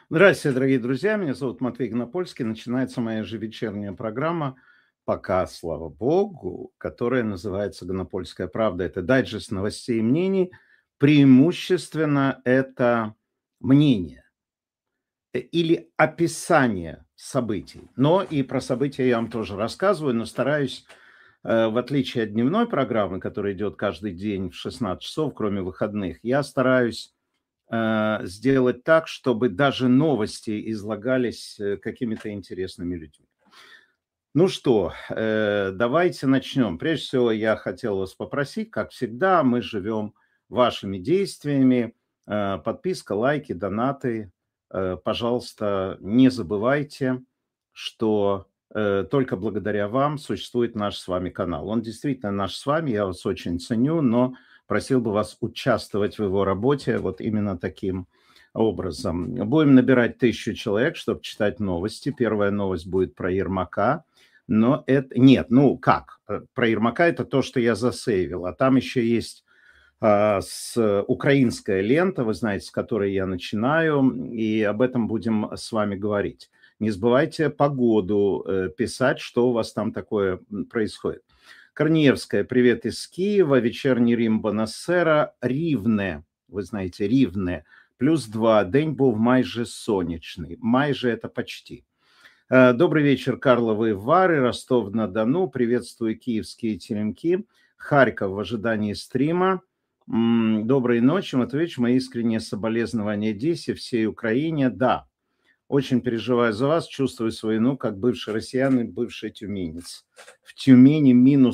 Здравствуйте, дорогие друзья. Меня зовут Матвей Гнопольский. Начинается моя ежевечерняя программа «Пока, слава богу», которая называется «Гнопольская правда». Это дайджест новостей и мнений. Преимущественно это мнение или описание событий. Но и про события я вам тоже рассказываю, но стараюсь, в отличие от дневной программы, которая идет каждый день в 16 часов, кроме выходных, я стараюсь сделать так, чтобы даже новости излагались какими-то интересными людьми. Ну что, давайте начнем. Прежде всего, я хотел вас попросить, как всегда, мы живем вашими действиями. Подписка, лайки, донаты. Пожалуйста, не забывайте, что только благодаря вам существует наш с вами канал. Он действительно наш с вами, я вас очень ценю, но просил бы вас участвовать в его работе вот именно таким образом. Будем набирать 1000 человек, чтобы читать новости. Первая новость будет про Ермака. Но это... Нет, ну как? Про Ермака это то, что я засейвил. А там еще есть украинская лента, вы знаете, с которой я начинаю. И об этом будем с вами говорить. Не забывайте погоду писать, что у вас там такое происходит. Корнеевская, привет из Киева. Вечерний Рим, Бонасера. Рівне, ви знаєте, Рівне. +2. День був майже сонячний. Майже это почти. Добрый вечер, Карловы Вары, Ростов-на-Дону. Приветствую киевские теремки. Харьков в ожидании стрима. Доброй ночи, Матвеевич. Мои искренние соболезнования Одессе, всей Украине. Да, очень переживаю за вас, чувствую свою вину, как бывший россиянин и бывший тюменец. В Тюмени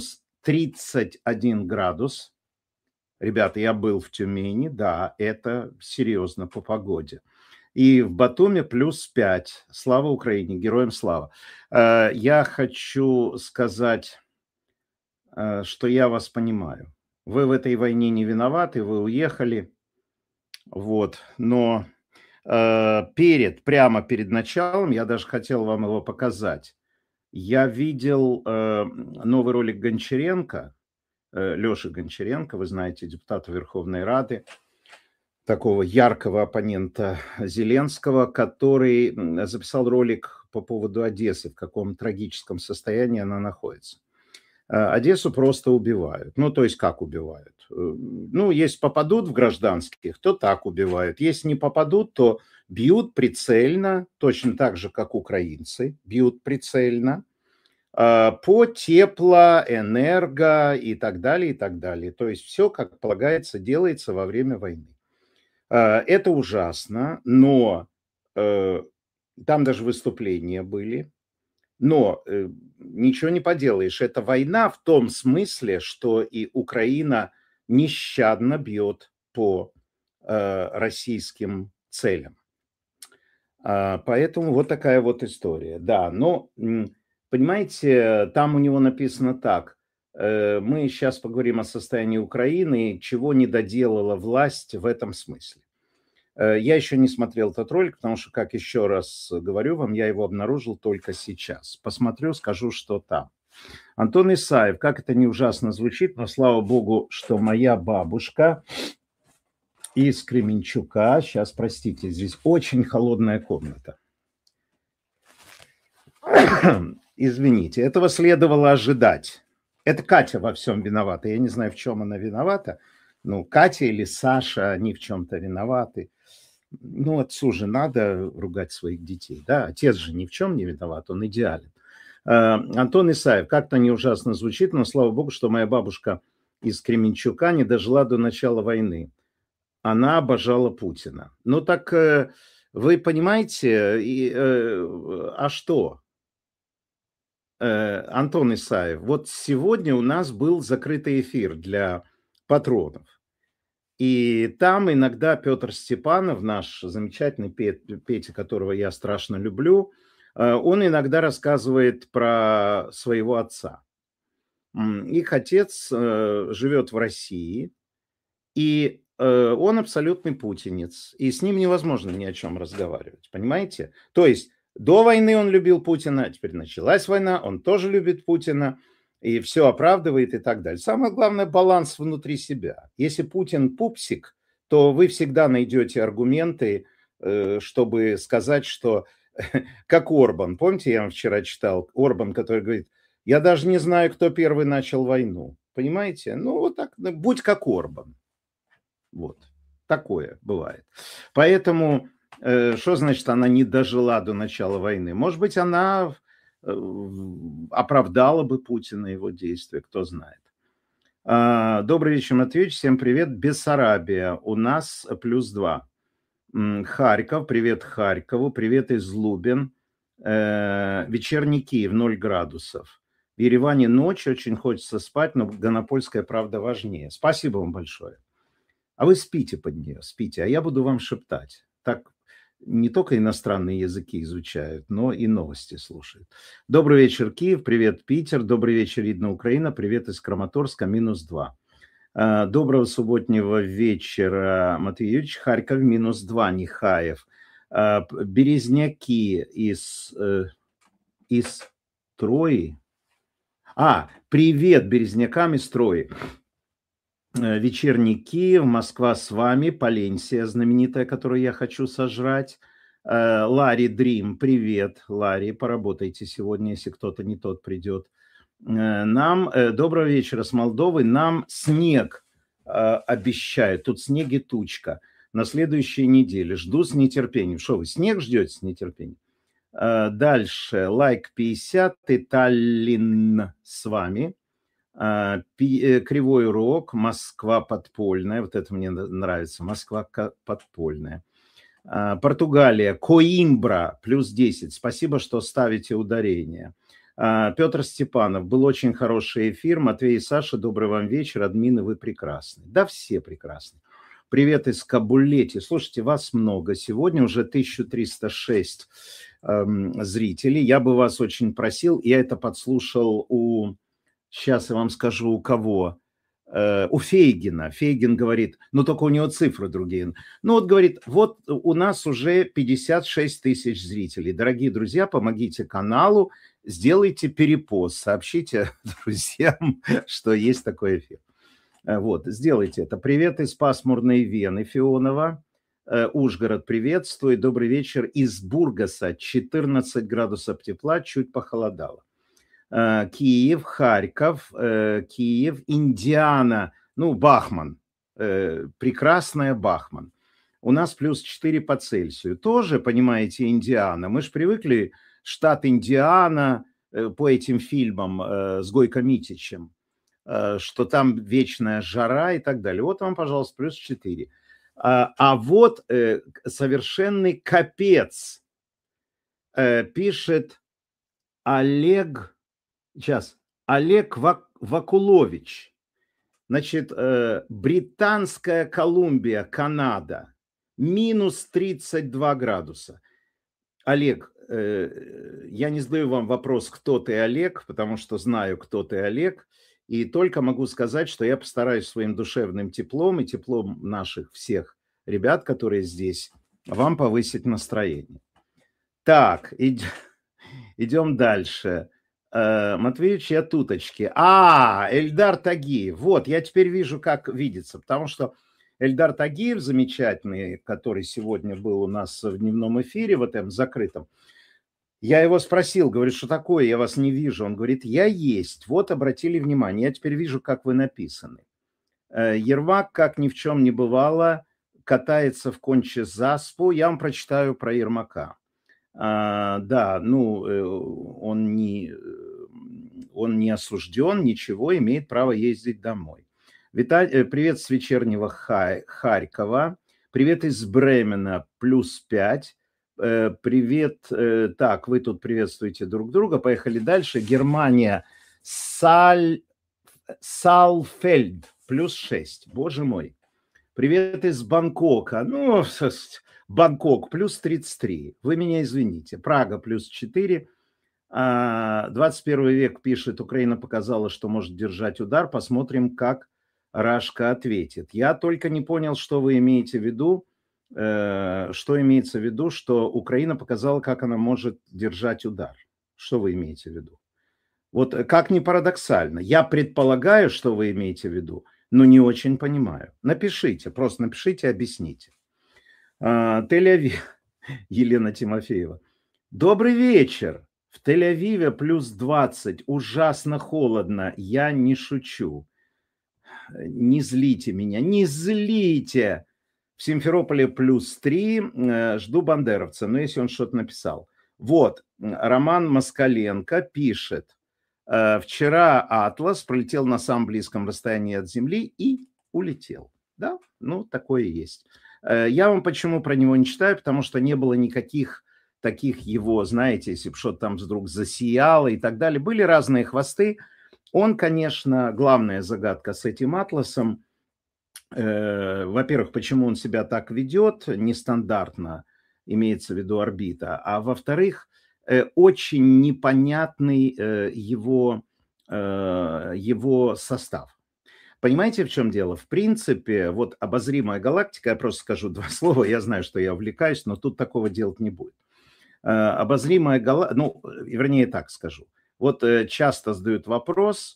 -31 градус. Ребята, я был в Тюмени, да, это серьезно по погоде. И в Батуми +5. Слава Украине, героям слава. Я хочу сказать, что я вас понимаю. Вы в этой войне не виноваты, вы уехали. Вот, но прямо перед началом, я даже хотел вам его показать, я видел новый ролик Гончаренко, Леши Гончаренко, вы знаете, депутата Верховной Рады, такого яркого оппонента Зеленского, который записал ролик по поводу Одессы, в каком трагическом состоянии она находится. Одессу просто убивают. Ну, то есть как убивают? Ну, если попадут в гражданских, то так убивают. Если не попадут, то бьют прицельно, точно так же, как украинцы, бьют прицельно, по тепло, энерго и так далее, и так далее. То есть все, как полагается, делается во время войны. Это ужасно, но там даже выступления были. Но ничего не поделаешь. Это война в том смысле, что и Украина нещадно бьет по российским целям. Поэтому вот такая вот история. Да, но, понимаете, там у него написано так. Мы сейчас поговорим о состоянии Украины, чего не доделала власть в этом смысле. Я еще не смотрел этот ролик, потому что, как еще раз говорю вам, я его обнаружил только сейчас. Посмотрю, скажу, что там. Антон Исаев, как это не ужасно звучит, но слава богу, что моя бабушка из Кременчука, сейчас, простите, здесь очень холодная комната. Извините, этого следовало ожидать. Это Катя во всем виновата. Я не знаю, в чем она виновата. Ну, Катя или Саша, они в чем-то виноваты. Ну, отцу же надо ругать своих детей, да? Отец же ни в чем не виноват, он идеален. Антон Исаев, как-то не ужасно звучит, но слава богу, что моя бабушка из Кременчука не дожила до начала войны. Она обожала Путина. Ну, так вы понимаете, а что? Антон Исаев, вот сегодня у нас был закрытый эфир для патронов. И там иногда Петр Степанов, наш замечательный Петя, которого я страшно люблю, он иногда рассказывает про своего отца. Их отец живет в России, и он абсолютный путинец, и с ним невозможно ни о чем разговаривать, понимаете? То есть до войны он любил Путина, теперь началась война, он тоже любит Путина, и все оправдывает и так далее. Самое главное – баланс внутри себя. Если Путин пупсик, то вы всегда найдете аргументы чтобы сказать, что как Орбан. Помните, я вам вчера читал Орбан, который говорит, я даже не знаю, кто первый начал войну. Понимаете? Ну, вот так, будь как Орбан. Вот. Такое бывает. Поэтому, что значит, она не дожила до начала войны? Может быть, она оправдала бы Путина его действия, кто знает. Добрый вечер, Матвеевич. Всем привет. Бессарабия. У нас +2. Харьков. Привет Харькову. Привет из Лубен. Вечерний Киев. 0 градусов. В Ереване ночь. Очень хочется спать, но Гонопольская правда важнее. Спасибо вам большое. А вы спите под нее, спите, а я буду вам шептать. Так не только иностранные языки изучают, но и новости слушают. Добрый вечер, Киев, привет, Питер, добрый вечер, Видно, Украина, привет из Краматорска, -2. Доброго субботнего вечера, Матвей Юрьевич, Харьков, -2, Нихаев. Березняки из Трои. Привет Березнякам из Трои. Вечерний Киев, Москва с вами, Паленсия знаменитая, которую я хочу сожрать. Ларри Дрим, привет, Ларри, поработайте сегодня, если кто-то не тот придет. Нам, доброго вечера с Молдовы, нам снег обещают, тут снег и тучка на следующей неделе, жду с нетерпением. Что вы, снег ждете с нетерпением? Дальше, лайк 50, Таллин с вами. Кривой Рог, Москва подпольная, вот это мне нравится, Москва подпольная. Португалия, Коимбра, +10, спасибо, что ставите ударение. Петр Степанов, был очень хороший эфир, Матвей и Саша, добрый вам вечер, админы, вы прекрасны. Да, все прекрасны. Привет из Кабулети, слушайте, вас много, сегодня уже 1306 зрителей, я бы вас очень просил, я это подслушал Сейчас я вам скажу, у кого. У Фейгина. Фейгин говорит, но только у него цифры другие. Ну вот говорит, вот у нас уже 56 тысяч зрителей. Дорогие друзья, помогите каналу, сделайте перепост, сообщите друзьям, что есть такой эфир. Вот, сделайте это. Привет из пасмурной Вены, Фионова. Ужгород приветствует. Добрый вечер из Бургаса. 14 градусов тепла, чуть похолодало. Киев, Харьков, Киев, Индиана, Бахман, прекрасная Бахман. У нас +4 по Цельсию. Тоже, понимаете, Индиана. Мы же привыкли, штат Индиана, по этим фильмам с Гойко Митичем, что там вечная жара и так далее. Вот вам, пожалуйста, +4. А вот совершенный капец, пишет Олег Вакулович. Значит, Британская Колумбия, Канада, -32 градуса. Олег, я не задаю вам вопрос, кто ты, Олег, потому что знаю, кто ты, Олег, и только могу сказать, что я постараюсь своим душевным теплом и теплом наших всех ребят, которые здесь, вам повысить настроение. Так, идем дальше. Матвеевич, я туточки. Эльдар Тагиев. Вот, я теперь вижу, как видится, потому что Эльдар Тагиев, замечательный, который сегодня был у нас в дневном эфире, в этом закрытом, я его спросил, говорю, что такое, я вас не вижу. Он говорит, я есть. Вот, обратили внимание, я теперь вижу, как вы написаны. Ермак, как ни в чем не бывало, катается в конче заспу. Я вам прочитаю про Ермака. Да, он не осужден, ничего, имеет право ездить домой. Привет с вечернего Харькова. Привет из Бремена, +5. Привет. Так, вы тут приветствуете друг друга. Поехали дальше. Германия, Салфельд, +6. Боже мой. Привет из Бангкока. Бангкок +33. Вы меня извините. Прага +4. 21 век пишет, Украина показала, что может держать удар. Посмотрим, как Рашка ответит. Я только не понял, что вы имеете в виду. Что имеется в виду, что Украина показала, как она может держать удар. Что вы имеете в виду? Вот как ни парадоксально. Я предполагаю, что вы имеете в виду, но не очень понимаю. Напишите, просто напишите, объясните. Тель-Авив. Елена Тимофеева. Добрый вечер. В Тель-Авиве плюс 20. Ужасно холодно. Я не шучу. Не злите меня. Не злите. В Симферополе плюс 3. Жду бандеровца. Но если он что-то написал. Вот. Роман Москаленко пишет. Вчера Атлас пролетел на самом близком расстоянии от Земли и улетел. Да, ну такое есть. Я вам почему про него не читаю, потому что не было никаких таких его, знаете, если бы что-то там вдруг засияло и так далее. Были разные хвосты. Он, конечно, главная загадка с этим Атласом. Во-первых, почему он себя так ведет, нестандартно, имеется в виду орбита. А во-вторых, очень непонятный его состав. Понимаете, в чем дело? В принципе, вот обозримая галактика, я просто скажу два слова, я знаю, что я увлекаюсь, но тут такого делать не будет. Обозримая галактика, ну, вернее так скажу. Вот часто задают вопрос,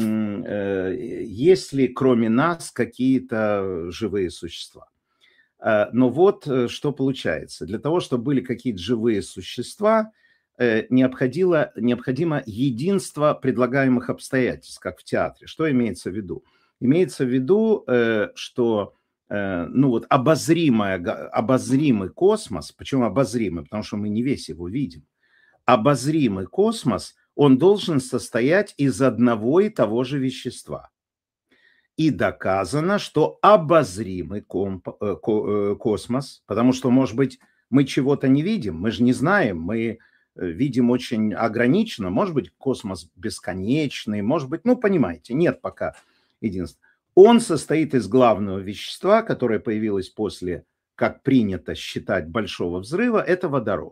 есть ли кроме нас какие-то живые существа. Но вот что получается. Для того, чтобы были какие-то живые существа, необходимо единство предлагаемых обстоятельств, как в театре. Что имеется в виду? Имеется в виду, что ну вот обозримый космос, почему обозримый? Потому что мы не весь его видим. Обозримый космос, он должен состоять из одного и того же вещества. И доказано, что обозримый космос, потому что, может быть, мы чего-то не видим, мы же не знаем, мы видим очень ограниченно, может быть, космос бесконечный, может быть, ну, понимаете, нет пока единства. Он состоит из главного вещества, которое появилось после, как принято считать, большого взрыва, это водород.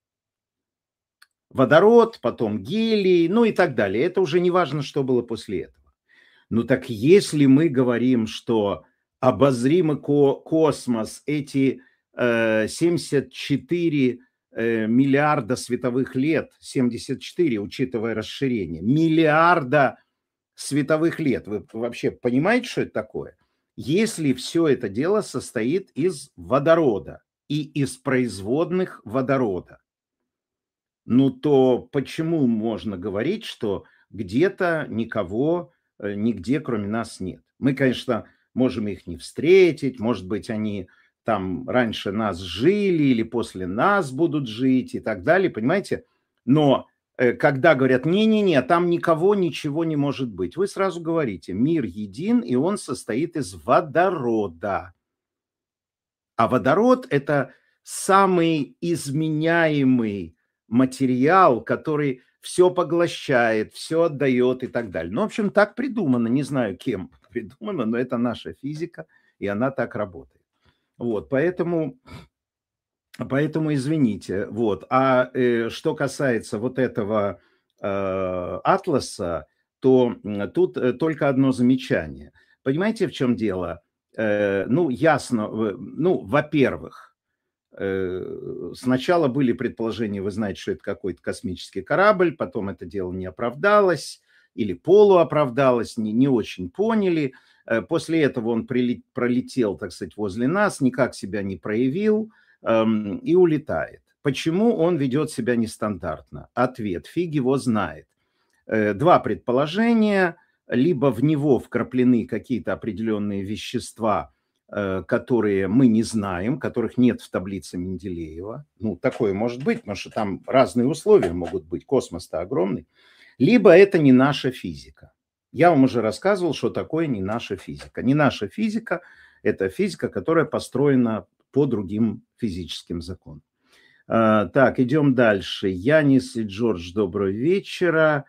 Водород, потом гелий, ну и так далее. Это уже не важно, что было после этого. Ну так если мы говорим, что обозримый космос, эти 74 миллиарда световых лет, 74, учитывая расширение, миллиарда световых лет, вы вообще понимаете, что это такое? Если все это дело состоит из водорода и из производных водорода, ну то почему можно говорить, что где-то никого нигде, кроме нас, нет? Мы, конечно, можем их не встретить, может быть, они там раньше нас жили или после нас будут жить и так далее, понимаете? Но когда говорят, не-не-не, там никого, ничего не может быть, вы сразу говорите, мир един, и он состоит из водорода. А водород – это самый изменяемый материал, который все поглощает, все отдает и так далее. Ну, в общем, так придумано, не знаю, кем придумано, но это наша физика, и она так работает. Вот, поэтому извините. Вот. А что касается вот этого атласа, то тут только одно замечание. Понимаете, в чем дело? Ну, ясно, ну, во-первых, сначала были предположения, вы знаете, что это какой-то космический корабль, потом это дело не оправдалось или полуоправдалось, не очень поняли. После этого он пролетел, так сказать, возле нас, никак себя не проявил и улетает. Почему он ведет себя нестандартно? Ответ: фиг его знает. Два предположения. Либо в него вкраплены какие-то определенные вещества, которые мы не знаем, которых нет в таблице Менделеева. Ну, такое может быть, потому что там разные условия могут быть, космос-то огромный. Либо это не наша физика. Я вам уже рассказывал, что такое не наша физика. Не наша физика – это физика, которая построена по другим физическим законам. Так, идем дальше. Янис и Джордж, доброго вечера.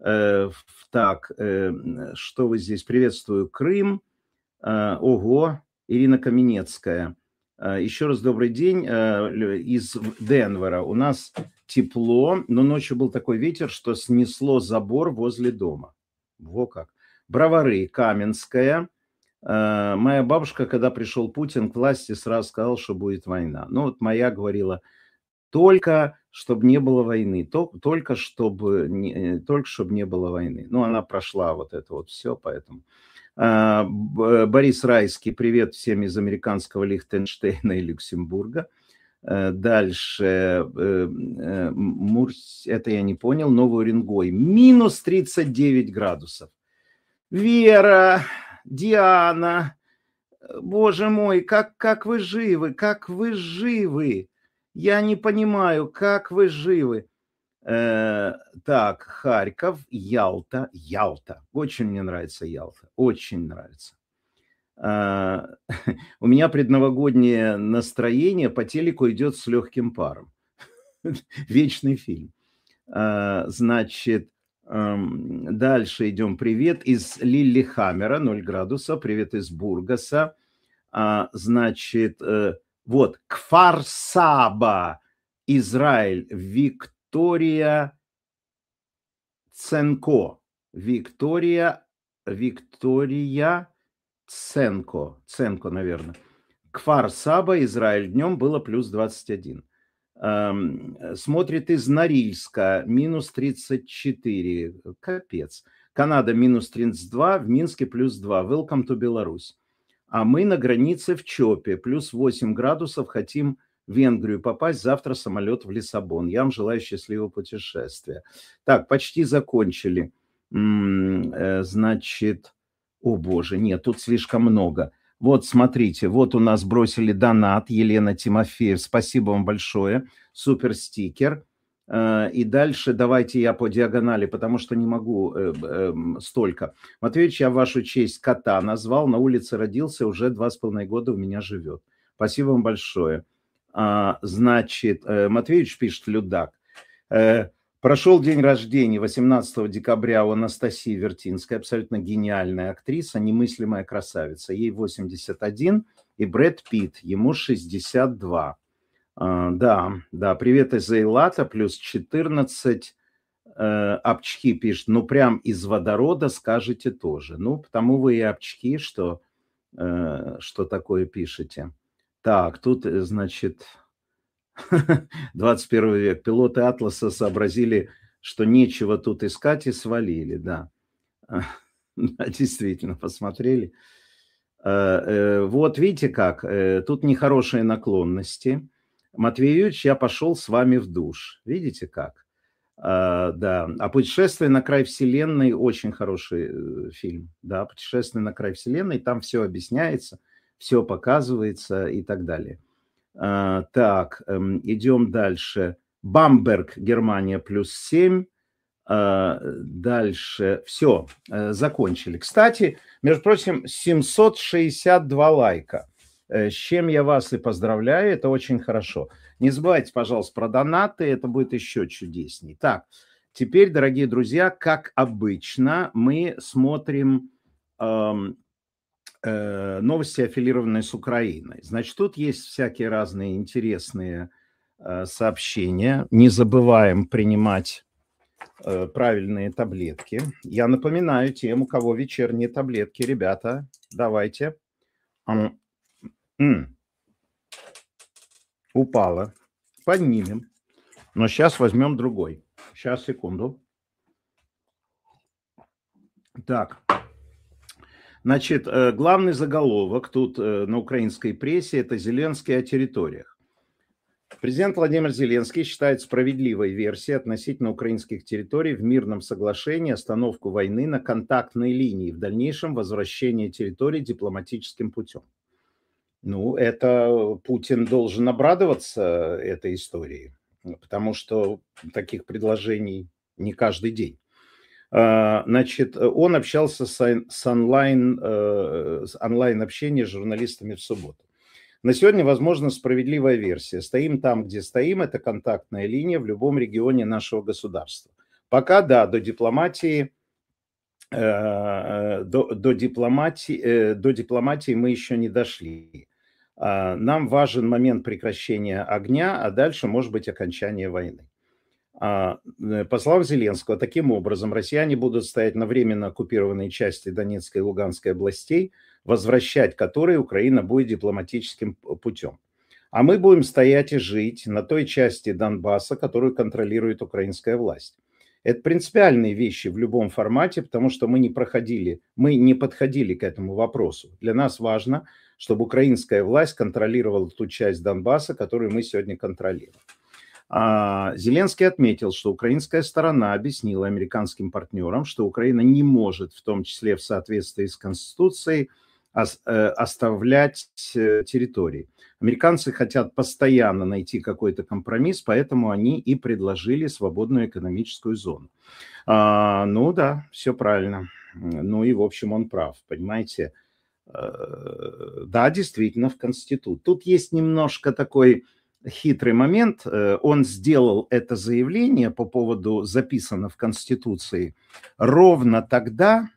Так, что вы здесь? Приветствую, Крым. Ого, Ирина Каменецкая. Еще раз добрый день из Денвера. У нас тепло, но ночью был такой ветер, что снесло забор возле дома. Во как. Бровары, Каменская. Моя бабушка, когда пришел Путин к власти, сразу сказала, что будет война. Ну вот моя говорила, только чтобы не было войны, только чтобы не было войны. Ну, она прошла вот это вот все, поэтому. Борис Райский, привет всем из американского Лихтенштейна и Люксембурга. Дальше, это я не понял, Новый Уренгой, минус 39 градусов. Вера, Диана, боже мой, как вы живы, как вы живы? Я не понимаю, как вы живы. Так, Харьков, Ялта. Очень мне нравится Ялта, очень нравится. У меня предновогоднее настроение по телеку идет с легким паром. Вечный фильм. Значит, дальше идем. Привет из Лиллехаммера, 0 градусов. Привет из Бургаса. Значит, вот, Кфар-Саба, Израиль, Виктория Ценко. Виктория Ценко, наверное. Кфар-Саба, Израиль, днем было плюс 21. Смотрит из Норильска, минус 34. Капец. Канада, минус 32, в Минске плюс 2. Welcome to Беларусь. А мы на границе в Чопе, плюс 8 градусов, хотим в Венгрию попасть. Завтра самолет в Лиссабон. Я вам желаю счастливого путешествия. Так, почти закончили. Значит, о боже, нет, тут слишком много. Вот, смотрите, вот у нас бросили донат, Елена Тимофеев, спасибо вам большое, супер стикер. И дальше давайте я по диагонали, потому что не могу столько. Матвеевич, я в вашу честь кота назвал, на улице родился, уже 2,5 года у меня живет. Спасибо вам большое. Значит, Матвеевич пишет, Людак. Прошел день рождения 18 декабря у Анастасии Вертинской, абсолютно гениальная актриса, немыслимая красавица. Ей 81, и Брэд Питт, ему 62. Да, привет из Эйлата, плюс 14. Обчки пишет, ну прям из водорода скажете тоже. Ну, потому вы и обчки, что такое пишете. Так, тут, значит... 21 век. Пилоты Атласа сообразили, что нечего тут искать, и свалили, да. Да, действительно, посмотрели. Вот видите как, тут нехорошие наклонности. Матвей Юрьевич, я пошел с вами в душ. Видите как? Да. А «Путешествие на край вселенной» очень хороший фильм. Да, «Путешествие на край вселенной», там все объясняется, все показывается и так далее. Так, идем дальше. Бамберг, Германия, плюс 7. Дальше. Все, закончили. Кстати, между прочим, 762 лайка. С чем я вас и поздравляю, это очень хорошо. Не забывайте, пожалуйста, про донаты, это будет еще чудесней. Так, теперь, дорогие друзья, как обычно, мы смотрим... новости, аффилированные с Украиной. Значит, тут есть всякие разные интересные сообщения. Не забываем принимать правильные таблетки. Я напоминаю тем, у кого вечерние таблетки. Ребята, давайте. Упала. Поднимем. Но сейчас возьмем другой. Сейчас, секунду. Так. Значит, главный заголовок тут на украинской прессе – это Зеленский о территориях. Президент Владимир Зеленский считает справедливой версией относительно украинских территорий в мирном соглашении остановку войны на контактной линии, в дальнейшем возвращение территорий дипломатическим путем. Ну, это Путин должен обрадоваться этой истории, потому что таких предложений не каждый день. Значит, он общался с онлайн-общением с журналистами в субботу. На сегодня возможна справедливая версия. Стоим там, где стоим. Это контактная линия в любом регионе нашего государства. Пока, да, до дипломатии мы еще не дошли. Нам важен момент прекращения огня, а дальше может быть окончание войны. По словам Зеленского, таким образом россияне будут стоять на временно оккупированной части Донецкой и Луганской областей, возвращать которые Украина будет дипломатическим путем. А мы будем стоять и жить на той части Донбасса, которую контролирует украинская власть. Это принципиальные вещи в любом формате, потому что мы не подходили к этому вопросу. Для нас важно, чтобы украинская власть контролировала ту часть Донбасса, которую мы сегодня контролируем. Зеленский отметил, что украинская сторона объяснила американским партнерам, что Украина не может, в том числе в соответствии с Конституцией, оставлять территории. Американцы хотят постоянно найти какой-то компромисс, поэтому они и предложили свободную экономическую зону. Ну да, все правильно. Ну и, в общем, он прав, понимаете. Да, действительно, в Конституции. Тут есть немножко такой хитрый момент. Он сделал это заявление по поводу записано в Конституции ровно тогда,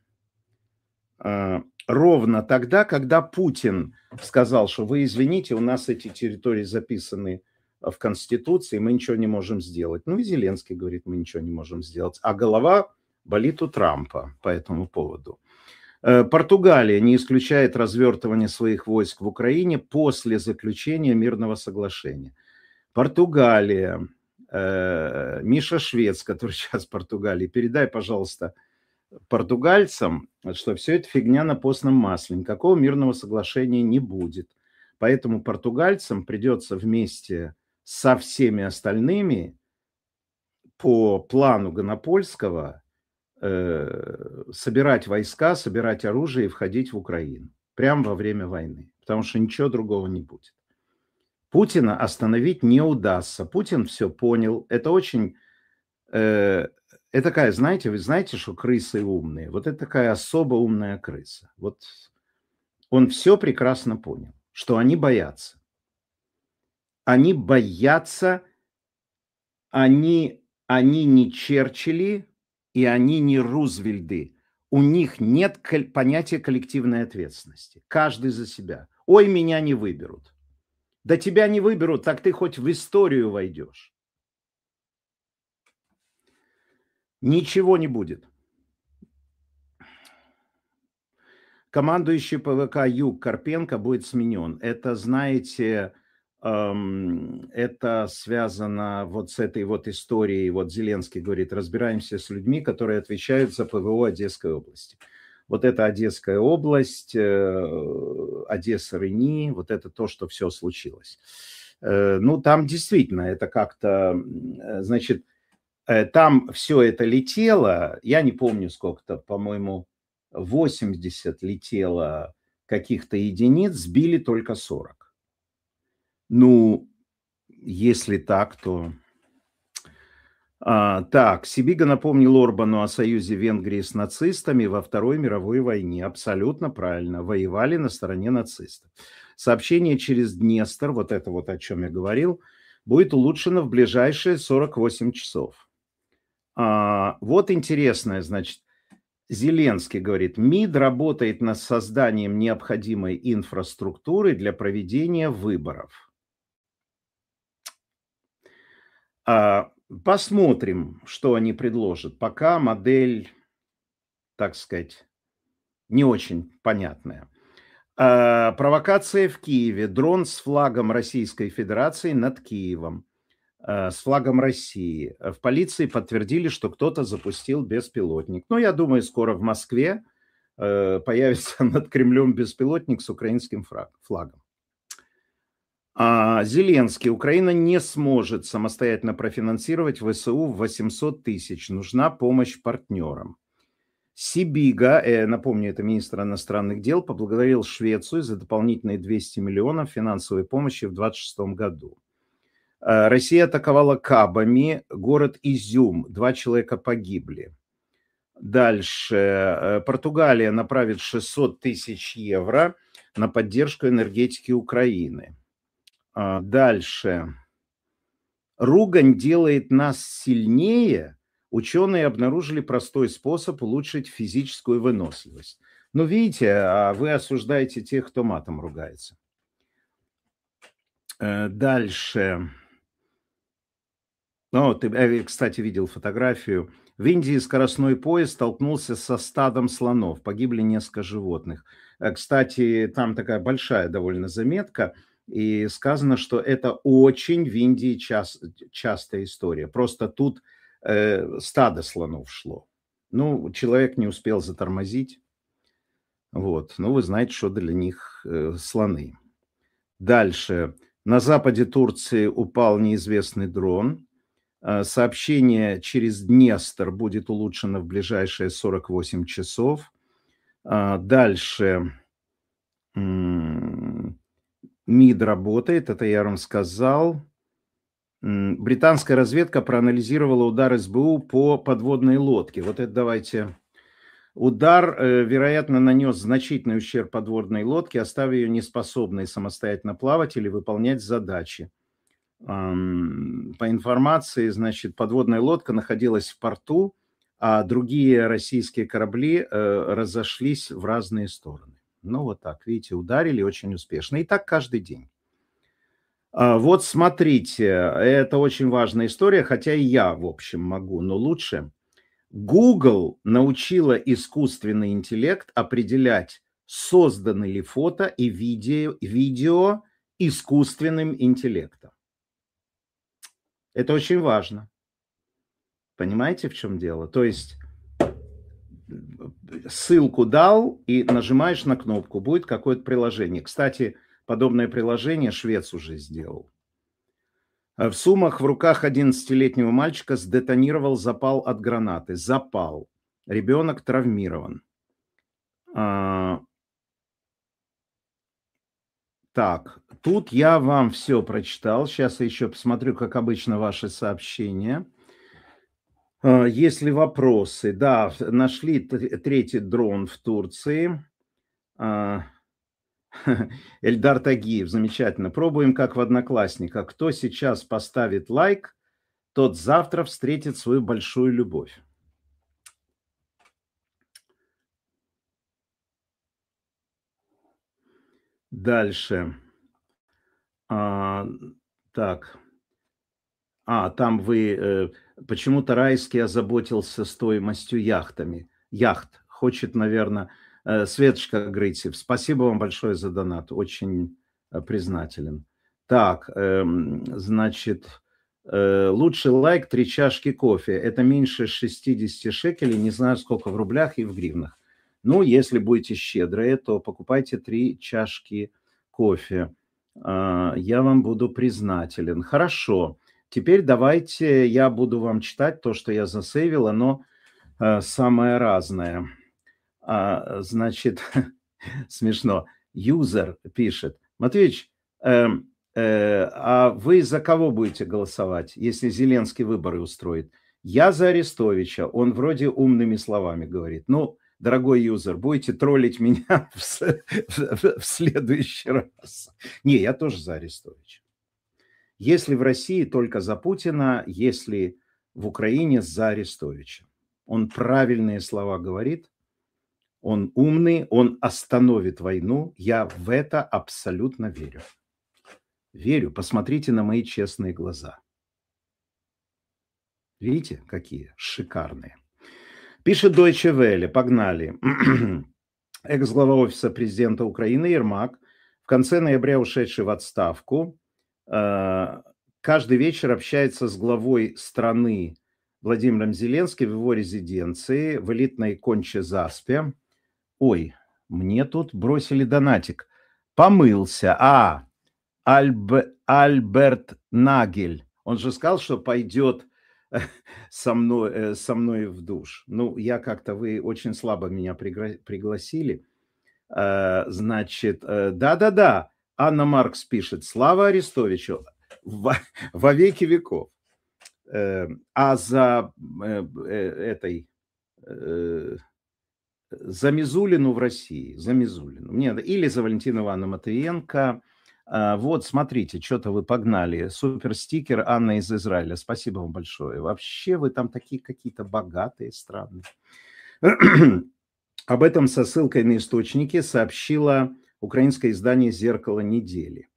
когда Путин сказал, что вы извините, у нас эти территории записаны в Конституции, мы ничего не можем сделать. Ну и Зеленский говорит, мы ничего не можем сделать. А голова болит у Трампа по этому поводу. Португалия не исключает развертывание своих войск в Украине после заключения мирного соглашения. Португалия, Миша Швец, который сейчас в Португалии, передай, пожалуйста, португальцам, что все это фигня на постном масле. Никакого мирного соглашения не будет. Поэтому португальцам придется вместе со всеми остальными по плану Гонопольского собирать войска, собирать оружие и входить в Украину. Прямо во время войны. Потому что ничего другого не будет. Путина остановить не удастся. Путин все понял. Это очень... Это такая, знаете, вы знаете, что крысы умные. Вот это такая особо умная крыса. Вот он все прекрасно понял, что они боятся. Они боятся, они не Черчилли и они не Рузвельты. У них нет понятия коллективной ответственности. Каждый за себя. Ой, меня не выберут. Да тебя не выберут, так ты хоть в историю войдешь. Ничего не будет. Командующий ПВК Юг Карпенко будет сменен. Это, знаете, это связано вот с этой вот историей. Вот Зеленский говорит, разбираемся с людьми, которые отвечают за ПВО Одесской области. Вот это Одесская область, Одесса-Рени, вот это то, что все случилось. Ну, там действительно это как-то, значит, там все это летело, я не помню сколько-то, по-моему, 80 летело каких-то единиц, сбили только 40. Ну, если так, то... Так, Сибига напомнил Орбану о союзе Венгрии с нацистами во Второй мировой войне. Абсолютно правильно. Воевали на стороне нацистов. Сообщение через Днестр, вот это вот о чем я говорил, будет улучшено в ближайшие 48 часов. Вот интересное, значит, Зеленский говорит, МИД работает над созданием необходимой инфраструктуры для проведения выборов. Посмотрим, что они предложат. Пока модель, так сказать, не очень понятная. Провокация в Киеве. Дрон с флагом Российской Федерации над Киевом. С флагом России. В полиции подтвердили, что кто-то запустил беспилотник. Ну, я думаю, скоро в Москве появится над Кремлем беспилотник с украинским флагом. Зеленский. Украина не сможет самостоятельно профинансировать ВСУ в 800 тысяч. Нужна помощь партнерам. Сибига, напомню, это министр иностранных дел, поблагодарил Швецию за дополнительные 200 миллионов финансовой помощи в 2026 году. Россия атаковала кабами город Изюм. 2 человека погибли. Дальше. Португалия направит 600 тысяч евро на поддержку энергетики Украины. Дальше. Ругань делает нас сильнее. Ученые обнаружили простой способ улучшить физическую выносливость. Ну, видите, вы осуждаете тех, кто матом ругается. Дальше. Ну, ты, кстати, видел фотографию. В Индии скоростной поезд столкнулся со стадом слонов. Погибли несколько животных. Кстати, там такая большая довольно заметка. И сказано, что это очень в Индии частая история. Просто тут стадо слонов шло. Ну, человек не успел затормозить. Вот. Ну, вы знаете, что для них слоны. Дальше. На западе Турции упал неизвестный дрон. Сообщение через Днестр будет улучшено в ближайшие 48 часов. Дальше. МИД работает, это я вам сказал. Британская разведка проанализировала удар СБУ по подводной лодке. Вот это давайте. Удар, вероятно, нанес значительный ущерб подводной лодке, оставив ее неспособной самостоятельно плавать или выполнять задачи. По информации, значит, подводная лодка находилась в порту, а другие российские корабли разошлись в разные стороны. Ну, вот так, видите, ударили очень успешно. И так каждый день. Вот смотрите, это очень важная история, хотя и я, в общем, могу, но лучше. Google научила искусственный интеллект определять, созданы ли фото и видео искусственным интеллектом. Это очень важно. Понимаете, в чем дело? То есть ссылку дал и нажимаешь на кнопку, будет какое-то приложение. Кстати, подобное приложение швец уже сделал. В Сумах в руках 11-летнего мальчика сдетонировал запал от гранаты. Запал. Ребенок травмирован. Так, тут я вам все прочитал. Сейчас я еще посмотрю, как обычно, ваши сообщения. Есть ли вопросы? Да, нашли третий дрон в Турции. Эльдар Тагиев, замечательно. Пробуем как в Одноклассниках. Кто сейчас поставит лайк, тот завтра встретит свою большую любовь. Дальше. Так. Там вы... Почему-то Райский озаботился стоимостью яхт. Хочет, наверное... Светочка Грыцев, спасибо вам большое за донат. Очень признателен. Так, значит... Лучший лайк 3 чашки кофе. Это меньше 60 шекелей. Не знаю, сколько в рублях и в гривнах. Ну, если будете щедрые, то покупайте 3 чашки кофе. Я вам буду признателен. Хорошо. Теперь давайте я буду вам читать то, что я засейвил. Оно самое разное. Значит, смешно. Юзер пишет. Матвеич, а вы за кого будете голосовать, если Зеленский выборы устроит? Я за Арестовича. Он вроде умными словами говорит. Ну, дорогой юзер, будете троллить меня в следующий раз. Не, я тоже за Арестовича. Если в России только за Путина, если в Украине за Арестовича. Он правильные слова говорит, он умный, он остановит войну. Я в это абсолютно верю. Верю, посмотрите на мои честные глаза. Видите, какие шикарные. Пишет Deutsche Welle, погнали. Экс-глава офиса президента Украины Ермак, в конце ноября ушедший в отставку, каждый вечер общается с главой страны Владимиром Зеленским в его резиденции в элитной Конче-Заспе. Ой, мне тут бросили донатик. Помылся. Альберт Нагель. Он же сказал, что пойдет со мной в душ. Ну, вы очень слабо меня пригласили. Значит, да. Анна Маркс пишет. Слава Арестовичу во веки веков. А за за Мизулину в России. За Мизулину. Или за Валентину Ивановну Матвиенко. Вот, смотрите, что-то вы погнали. Суперстикер Анна из Израиля. Спасибо вам большое. Вообще вы там такие какие-то богатые, странные. Об этом со ссылкой на источники сообщило украинское издание «Зеркало недели».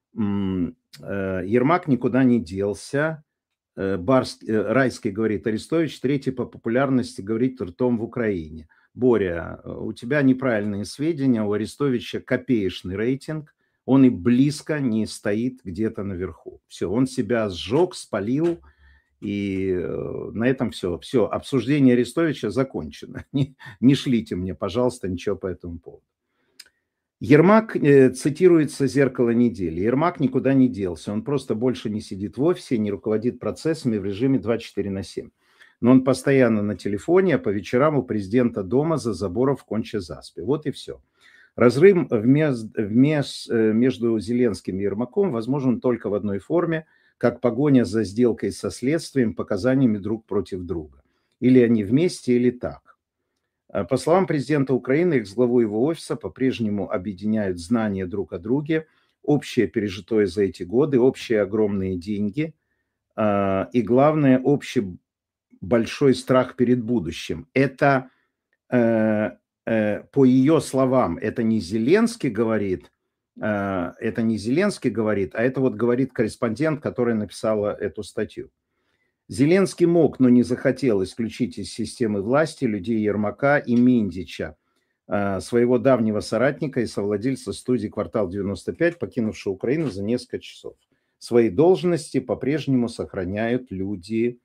Ермак никуда не делся. Райский говорит, Арестович третий по популярности говорит ртом в Украине. Боря, у тебя неправильные сведения, у Арестовича копеечный рейтинг. Он и близко не стоит где-то наверху. Все, он себя сжег, спалил И на этом все. Все, обсуждение Арестовича закончено. Не шлите мне, пожалуйста, ничего по этому поводу. Ермак, цитируется «Зеркало недели». Ермак никуда не делся. Он просто больше не сидит в офисе, не руководит процессами в режиме 24/7. Но он постоянно на телефоне, а по вечерам у президента дома за забором в Конча-Заспе. Вот и все. Разрыв между Зеленским и Ермаком возможен только в одной форме, как погоня за сделкой со следствием, показаниями друг против друга. Или они вместе, или так. По словам президента Украины, экс-главу его офиса по-прежнему объединяют знания друг о друге, общее пережитое за эти годы, общие огромные деньги и, главное, общий большой страх перед будущим. Это, по ее словам, это не Зеленский говорит, а это вот говорит корреспондент, который написала эту статью. Зеленский мог, но не захотел исключить из системы власти людей Ермака и Миндича, своего давнего соратника и совладельца студии «Квартал 95», покинувшего Украину за несколько часов. Свои должности по-прежнему сохраняют люди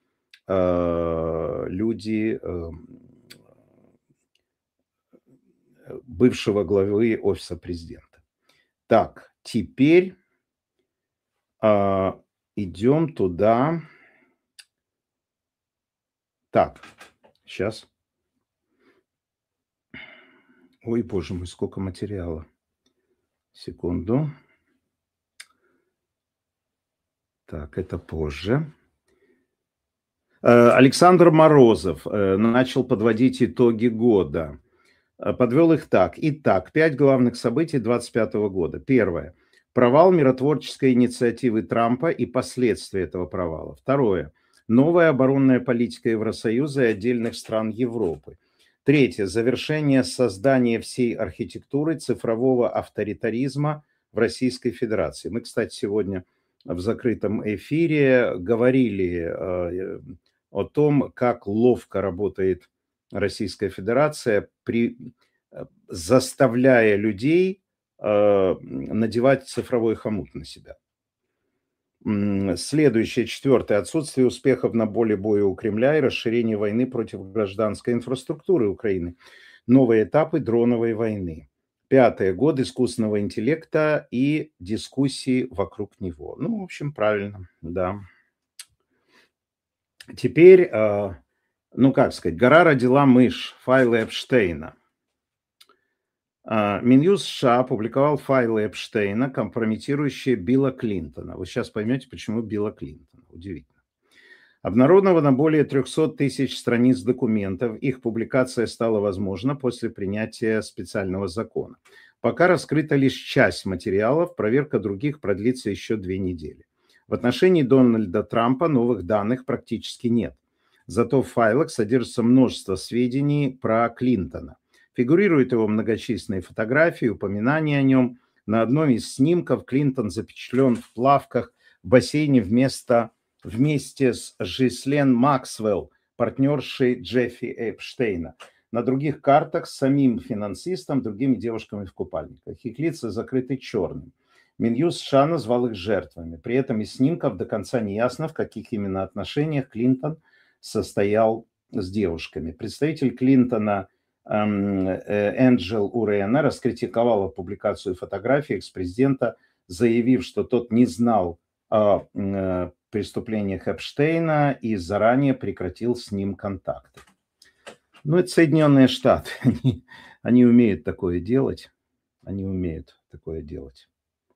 бывшего главы офиса президента. Так, теперь идем туда. Так, сейчас. Ой, боже мой, сколько материала. Секунду. Так, это позже. Александр Морозов начал подводить итоги года. Подвел их так. Итак, 5 главных событий 2025 года. Первое. Провал миротворческой инициативы Трампа и последствия этого провала. Второе. Новая оборонная политика Евросоюза и отдельных стран Европы. Третье. Завершение создания всей архитектуры цифрового авторитаризма в Российской Федерации. Мы, кстати, сегодня в закрытом эфире говорили о том, как ловко работает Российская Федерация, заставляя людей надевать цифровой хомут на себя. Следующее, четвертое. Отсутствие успехов на поле боя у Кремля и расширение войны против гражданской инфраструктуры Украины. Новые этапы дроновой войны. Пятое. Год искусственного интеллекта и дискуссии вокруг него. Ну, в общем, правильно, да. Теперь, ну, как сказать, гора родила мышь, файлы Эпштейна. Минюст США опубликовал файлы Эпштейна, компрометирующие Билла Клинтона. Вы сейчас поймете, почему Билла Клинтона. Удивительно. Обнародовано более 300 тысяч страниц документов. Их публикация стала возможна после принятия специального закона. Пока раскрыта лишь часть материалов, проверка других продлится еще 2 недели. В отношении Дональда Трампа новых данных практически нет. Зато в файлах содержится множество сведений про Клинтона. Фигурируют его многочисленные фотографии, упоминания о нем. На одном из снимков Клинтон запечатлен в плавках в бассейне вместе с Жислен Максвелл, партнершей Джеффри Эпштейна. На других картах с самим финансистом, другими девушками в купальниках. Их лица закрыты черным. Минюст США назвал их жертвами. При этом из снимков до конца не ясно, в каких именно отношениях Клинтон состоял с девушками. Представитель Клинтона Энджел Урена раскритиковала публикацию фотографий экс-президента, заявив, что тот не знал о преступлениях Эпштейна и заранее прекратил с ним контакты. Ну, это Соединенные Штаты. Они умеют такое делать. Они умеют такое делать.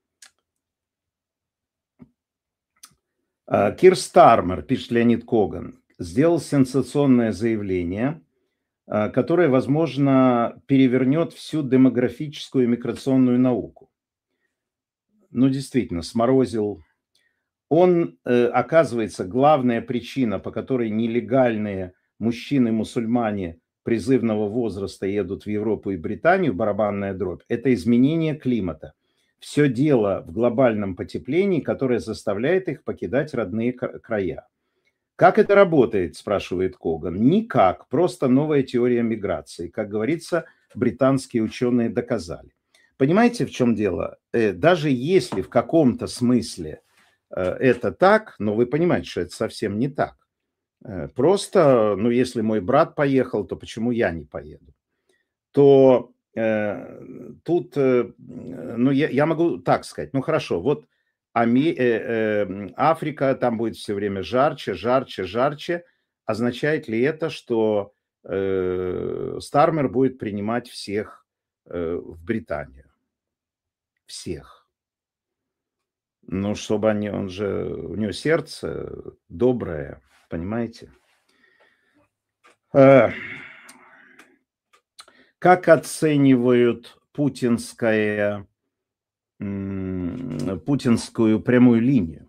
Кир Стармер, пишет Леонид Коган, сделал сенсационное заявление, которое, возможно, перевернет всю демографическую и миграционную науку. Ну, действительно, сморозил. Он, оказывается, главная причина, по которой нелегальные мужчины-мусульмане призывного возраста едут в Европу и Британию, барабанная дробь, это изменение климата. Все дело в глобальном потеплении, которое заставляет их покидать родные края. Как это работает, спрашивает Коган. Никак, просто новая теория миграции. Как говорится, британские ученые доказали. Понимаете, в чем дело? Даже если в каком-то смысле это так, но вы понимаете, что это совсем не так. Просто, ну, если мой брат поехал, то почему я не поеду? То тут, ну, я могу так сказать, ну, хорошо, вот Африка, там будет все время жарче, жарче, жарче. Означает ли это, что Стармер будет принимать всех в Британию? Всех. Ну, чтобы они, он же, у него сердце доброе, понимаете? Э, Как оценивают путинскую прямую линию?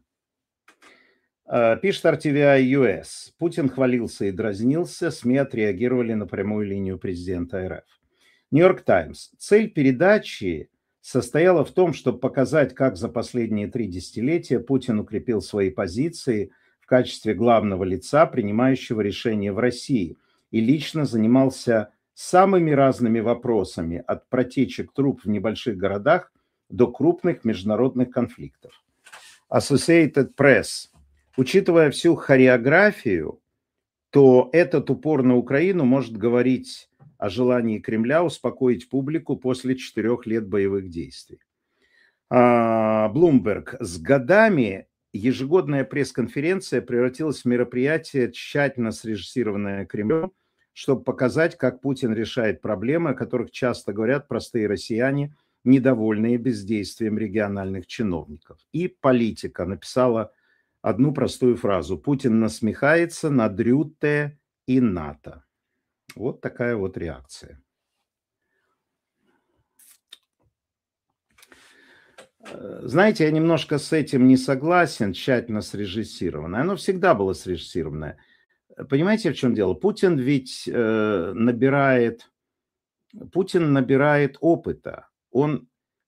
Пишет RTVI US. Путин хвалился и дразнился, СМИ отреагировали на прямую линию президента РФ. Нью-Йорк Таймс. Цель передачи состояла в том, чтобы показать, как за последние 3 десятилетия Путин укрепил свои позиции в качестве главного лица, принимающего решения в России, и лично занимался самыми разными вопросами, от протечек труб в небольших городах до крупных международных конфликтов. Associated Press. Учитывая всю хореографию, то этот упор на Украину может говорить о желании Кремля успокоить публику после 4 лет боевых действий. Bloomberg. С годами ежегодная пресс-конференция превратилась в мероприятие, тщательно срежиссированное Кремлем, чтобы показать, как Путин решает проблемы, о которых часто говорят простые россияне, недовольные бездействием региональных чиновников. И Политика написала одну простую фразу: Путин насмехается над Рютте и НАТО. Вот такая вот реакция. Знаете, я немножко с этим не согласен, тщательно срежиссированное. Оно всегда было срежиссированное. Понимаете, в чем дело? Путин ведь набирает опыта. Он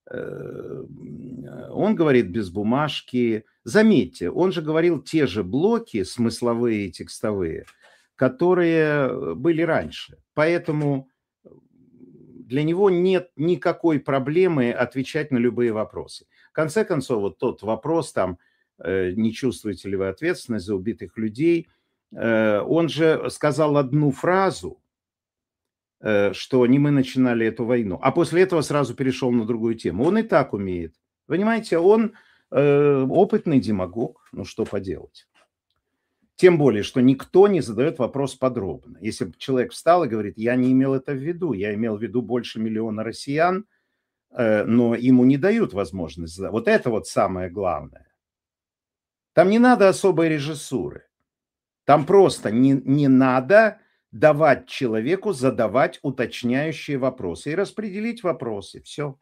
говорит без бумажки. Заметьте, он же говорил те же блоки, смысловые и текстовые, которые были раньше. Поэтому для него нет никакой проблемы отвечать на любые вопросы. В конце концов, вот тот вопрос там, не чувствуете ли вы ответственность за убитых людей, он же сказал одну фразу, что не мы начинали эту войну, а после этого сразу перешел на другую тему. Он и так умеет. Понимаете, он опытный демагог, ну что поделать. Тем более, что никто не задает вопрос подробно. Если бы человек встал и говорит, я не имел это в виду, я имел в виду больше 1 миллиона россиян, но ему не дают возможность задать. Вот это вот самое главное. Там не надо особой режиссуры. Там просто не надо давать человеку задавать уточняющие вопросы и распределить вопросы. Все.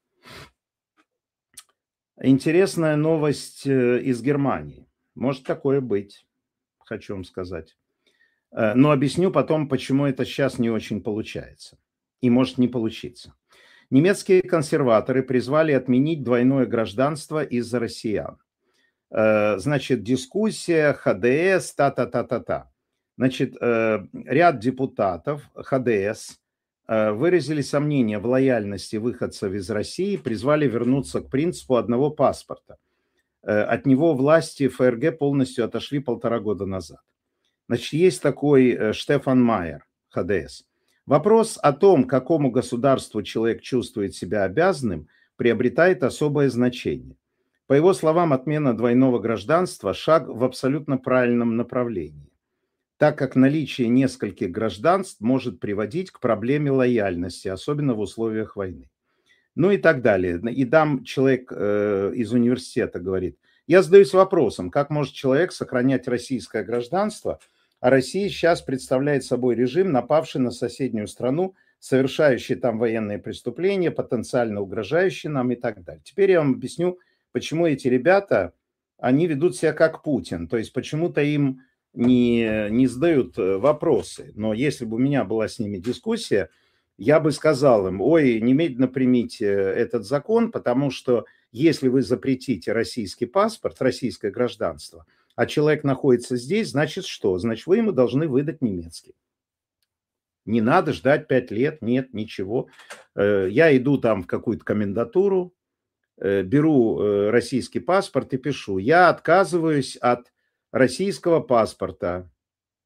Интересная новость из Германии. Может такое быть, хочу вам сказать. Но объясню потом, почему это сейчас не очень получается. И может не получиться. Немецкие консерваторы призвали отменить двойное гражданство из-за россиян. Значит, дискуссия, ХДС, та-та-та-та-та. Значит, ряд депутатов ХДС выразили сомнения в лояльности выходцев из России, призвали вернуться к принципу одного паспорта. От него власти ФРГ полностью отошли 1,5 года назад. Значит, есть такой Штефан Майер, ХДС. Вопрос о том, какому государству человек чувствует себя обязанным, приобретает особое значение. По его словам, отмена двойного гражданства – шаг в абсолютно правильном направлении, так как наличие нескольких гражданств может приводить к проблеме лояльности, особенно в условиях войны. Ну и так далее. И там человек из университета говорит, я задаюсь вопросом, как может человек сохранять российское гражданство, а Россия сейчас представляет собой режим, напавший на соседнюю страну, совершающий там военные преступления, потенциально угрожающий нам и так далее. Теперь я вам объясню, почему эти ребята, они ведут себя как Путин, то есть почему-то им не задают вопросы. Но если бы у меня была с ними дискуссия, я бы сказал им, ой, немедленно примите этот закон, потому что если вы запретите российский паспорт, российское гражданство, а человек находится здесь, значит что? Значит, вы ему должны выдать немецкий. Не надо ждать 5 лет, нет, ничего. Я иду там в какую-то комендатуру, беру российский паспорт и пишу, я отказываюсь от российского паспорта,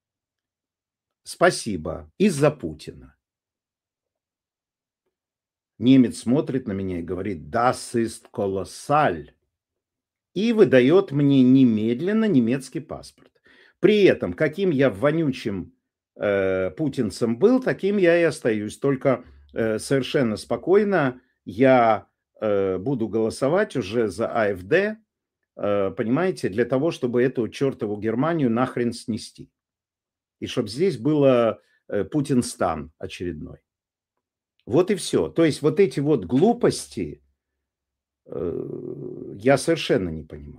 Спасибо. Из-за Путина. Немец смотрит на меня и говорит: Das ist kolossal. И выдает мне немедленно немецкий паспорт. При этом, каким я вонючим путинцем был, таким я и остаюсь. Только совершенно спокойно я буду голосовать уже за АфД, понимаете, для того, чтобы эту чертову Германию нахрен снести. И чтобы здесь было Путинстан очередной. Вот и все. То есть вот эти вот глупости я совершенно не понимаю.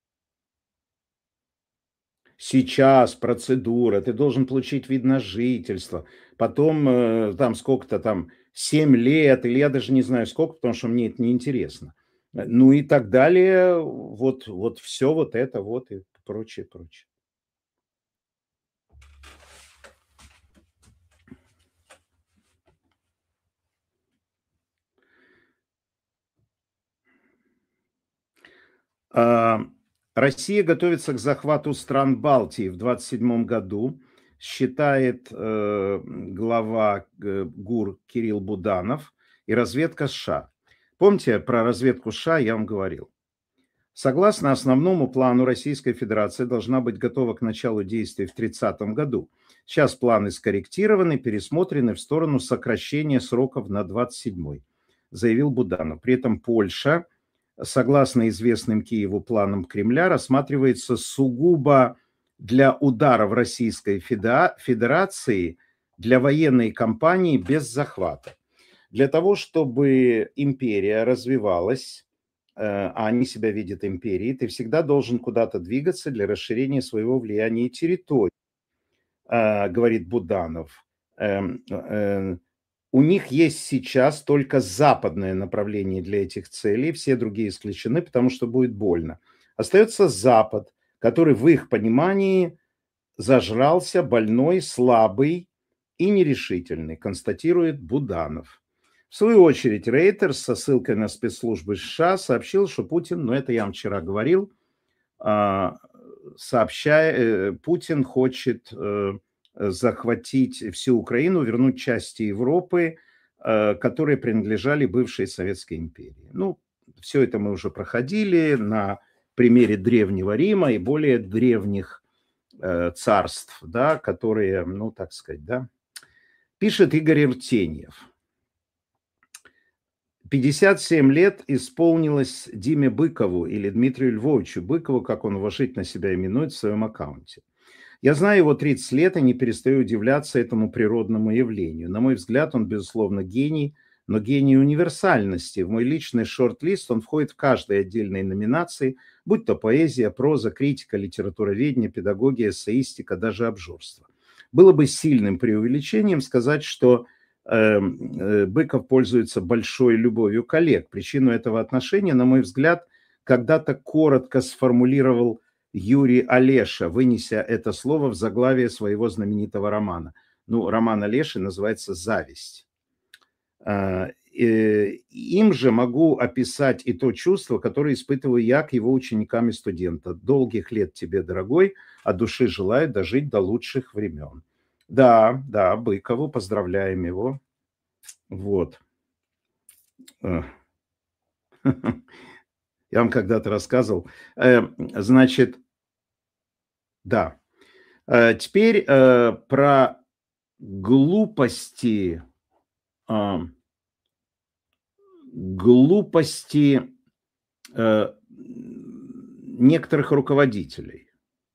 Сейчас процедура, ты должен получить вид на жительство, потом там сколько-то там, 7 лет, или я даже не знаю сколько, потому что мне это неинтересно. Ну и так далее, вот все вот это вот и прочее, прочее. Россия готовится к захвату стран Балтии в 27 году, считает глава ГУР Кирилл Буданов и разведка США. Помните, про разведку США я вам говорил. Согласно основному плану, Российская Федерация должна быть готова к началу действий в 30 году. Сейчас планы скорректированы, пересмотрены в сторону сокращения сроков на 27-й, заявил Буданов. При этом Польша, согласно известным Киеву планам Кремля, рассматривается сугубо для удара в Российской Федерации для военной кампании без захвата. Для того, чтобы империя развивалась, а они себя видят империей, ты всегда должен куда-то двигаться для расширения своего влияния и территории, говорит Буданов. У них есть сейчас только западное направление для этих целей, все другие исключены, потому что будет больно. Остается Запад, который в их понимании зажрался, больной, слабый и нерешительный, констатирует Буданов. В свою очередь, Рейтерс со ссылкой на спецслужбы США сообщил, что Путин, это я вам вчера говорил, Путин хочет захватить всю Украину, вернуть части Европы, которые принадлежали бывшей Советской империи. Все это мы уже проходили на примере Древнего Рима и более древних царств, да, которые, так сказать, да. Пишет Игорь Иртеньев. 57 лет исполнилось Диме Быкову или Дмитрию Львовичу Быкову, как он уважительно себя именует в своем аккаунте. Я знаю его 30 лет и не перестаю удивляться этому природному явлению. На мой взгляд, он, безусловно, гений, но гений универсальности. В мой личный шорт-лист он входит в каждой отдельной номинации, будь то поэзия, проза, критика, литературоведение, педагогия, эссеистика, даже обжорство. Было бы сильным преувеличением сказать, что Быков пользуется большой любовью коллег. Причину этого отношения, на мой взгляд, когда-то коротко сформулировал Юрий Олеша, вынеся это слово в заглавие своего знаменитого романа. Роман Олеши называется «Зависть». Им же могу описать и то чувство, которое испытываю я к его ученикам и студентам. Долгих лет тебе, дорогой, от души желаю дожить до лучших времен. Да, Быкову, поздравляем его. Вот. Я вам когда-то рассказывал. Значит, да. Теперь про глупости некоторых руководителей.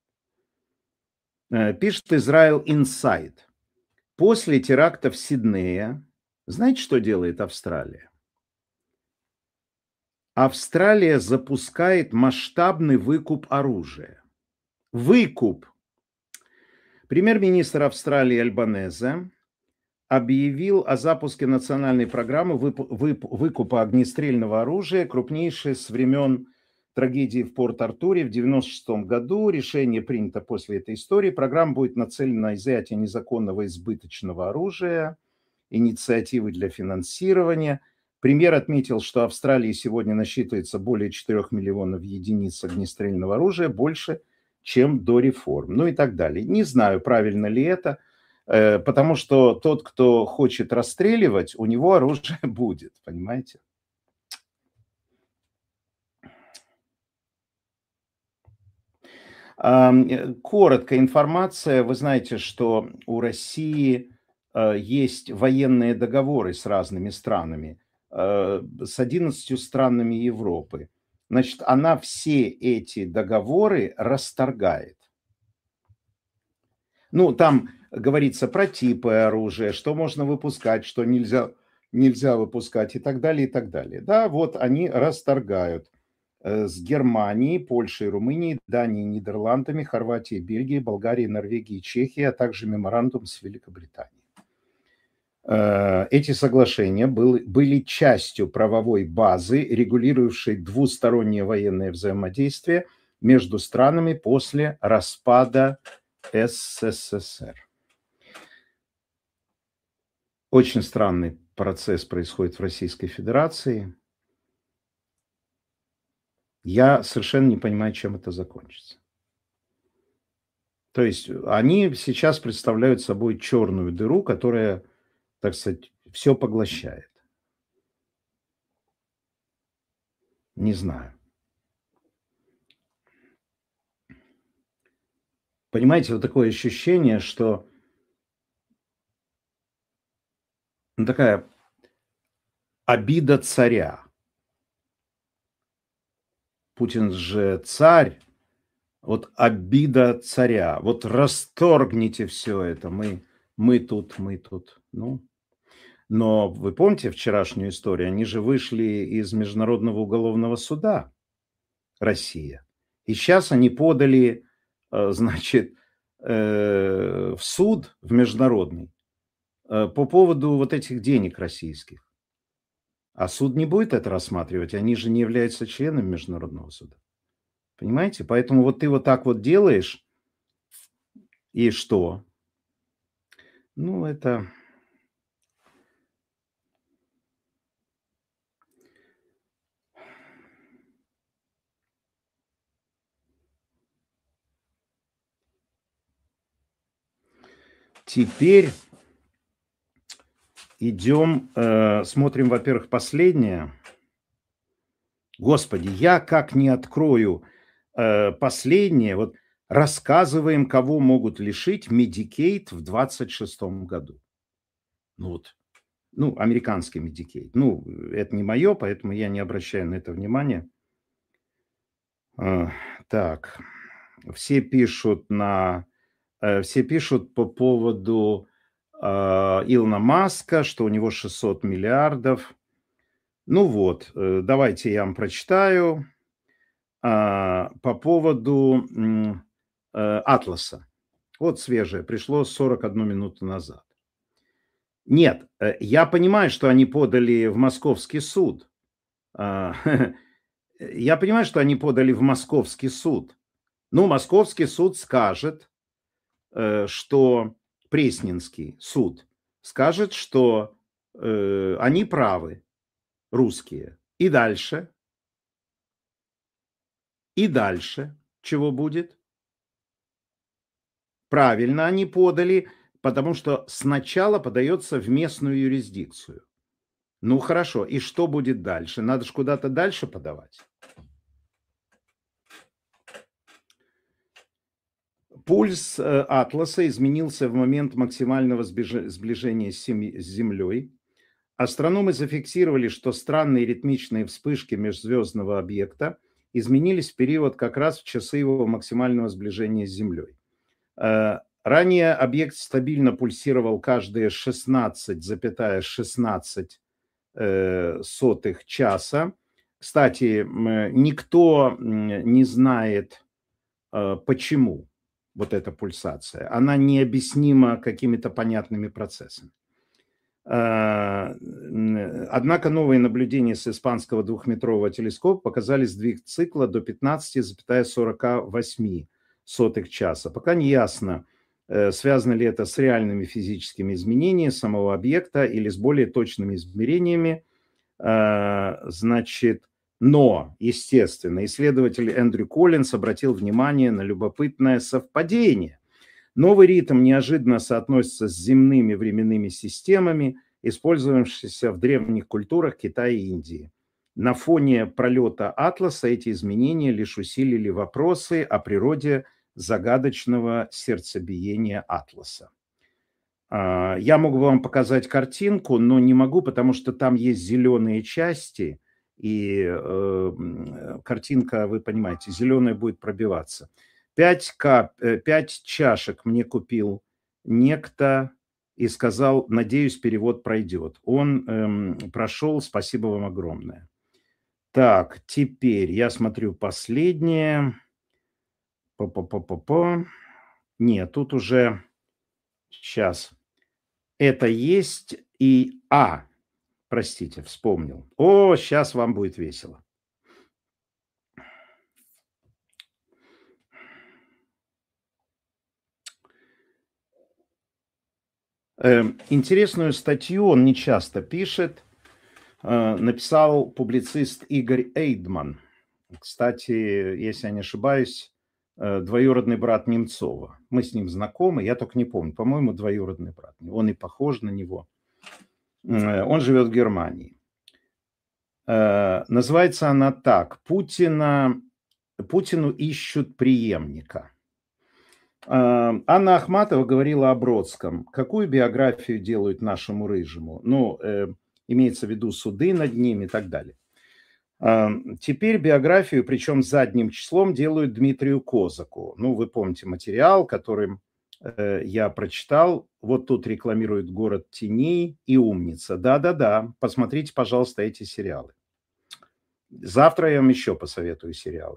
Пишет Израиль Инсайд. После теракта в Сиднее, знаете, что делает Австралия? Австралия запускает масштабный выкуп оружия. Выкуп. Премьер-министр Австралии Альбанезе объявил о запуске национальной программы выкупа огнестрельного оружия, крупнейшей с времен трагедии в Порт-Артуре в 1996 году. Решение принято после этой истории. Программа будет нацелена на изъятие незаконного избыточного оружия, инициативы для финансирования. Премьер отметил, что Австралии сегодня насчитывается более 4 миллионов единиц огнестрельного оружия, больше, чем до реформ. И так далее. Не знаю, правильно ли это. Потому что тот, кто хочет расстреливать, у него оружие будет, понимаете? Коротко информация. Вы знаете, что у России есть военные договоры с разными странами, с 11 странами Европы. Значит, она все эти договоры расторгает. Ну, там говорится про типы оружия, что можно выпускать, что нельзя выпускать и так далее, и так далее. Да, вот они расторгают с Германией, Польшей, Румынией, Данией, Нидерландами, Хорватией, Бельгией, Болгарией, Норвегией, Чехией, а также меморандум с Великобританией. Эти соглашения были частью правовой базы, регулирующей двустороннее военное взаимодействие между странами после распада СССР. Очень странный процесс происходит в Российской Федерации. Я совершенно не понимаю, чем это закончится. То есть они сейчас представляют собой черную дыру, которая, так сказать, все поглощает. Не знаю. Понимаете, вот такое ощущение, что такая обида царя. Путин же царь, вот обида царя. Вот расторгните все это, мы тут. Ну, но вы помните вчерашнюю историю? Они же вышли из Международного уголовного суда, Россия. И сейчас они подали, значит, в суд, в международный, по поводу вот этих денег российских. А суд не будет это рассматривать, они же не являются членами Международного суда. Понимаете? Поэтому вот ты вот так вот делаешь, и что? Ну, это... Теперь идем, смотрим, во-первых, последнее. Господи, я как не открою последнее. Вот рассказываем, кого могут лишить Medicaid в 26 году. Ну вот, ну, американский Medicaid. Ну, это не мое, поэтому я не обращаю на это внимания. Так, все пишут по поводу Илона Маска, что у него 600 миллиардов. Ну вот, давайте я вам прочитаю по поводу Атласа. Вот свежее, пришло 41 минуту назад. Нет, я понимаю, что они подали в московский суд. Я понимаю, что они подали в московский суд. Ну, московский суд скажет, что Пресненский суд скажет, что они правы, русские. И дальше чего будет? Правильно они подали, потому что сначала подается в местную юрисдикцию. Ну хорошо, и что будет дальше? Надо же куда-то дальше подавать. Пульс Атласа изменился в момент максимального сближения с Землей. Астрономы зафиксировали, что странные ритмичные вспышки межзвездного объекта изменились в период как раз в часы его максимального сближения с Землей. Ранее объект стабильно пульсировал каждые 16,16 часа. Кстати, никто не знает, почему вот эта пульсация. Она необъяснима какими-то понятными процессами. Однако новые наблюдения с испанского двухметрового телескопа показали сдвиг цикла до 15,48 часа. Пока не ясно, связано ли это с реальными физическими изменениями самого объекта или с более точными измерениями. Значит, но, естественно, исследователь Эндрю Коллинс обратил внимание на любопытное совпадение. Новый ритм неожиданно соотносится с земными временными системами, использовавшимися в древних культурах Китая и Индии. На фоне пролета Атласа эти изменения лишь усилили вопросы о природе загадочного сердцебиения Атласа. Я мог бы вам показать картинку, но не могу, потому что там есть зеленые части, и картинка, вы понимаете, зеленая будет пробиваться. 5 чашек мне купил некто и сказал, надеюсь, перевод пройдет. Он прошел, спасибо вам огромное. Так, теперь я смотрю последнее. Нет, тут уже... Сейчас. Это есть и... простите, вспомнил. Сейчас вам будет весело. Интересную статью он не часто пишет. Написал публицист Игорь Эйдман. Кстати, если я не ошибаюсь, двоюродный брат Немцова. Мы с ним знакомы, я только не помню. По-моему, двоюродный брат. Он и похож на него. Он живет в Германии. Называется она так. Путину ищут преемника. Анна Ахматова говорила о Бродском. Какую биографию делают нашему Рыжему? Имеется в виду суды над ним и так далее. Теперь биографию, причем задним числом, делают Дмитрию Козаку. Вы помните материал, который я прочитал. Вот тут рекламируют «Город теней» и «Умница». Да-да-да, посмотрите, пожалуйста, эти сериалы. Завтра я вам еще посоветую сериалы.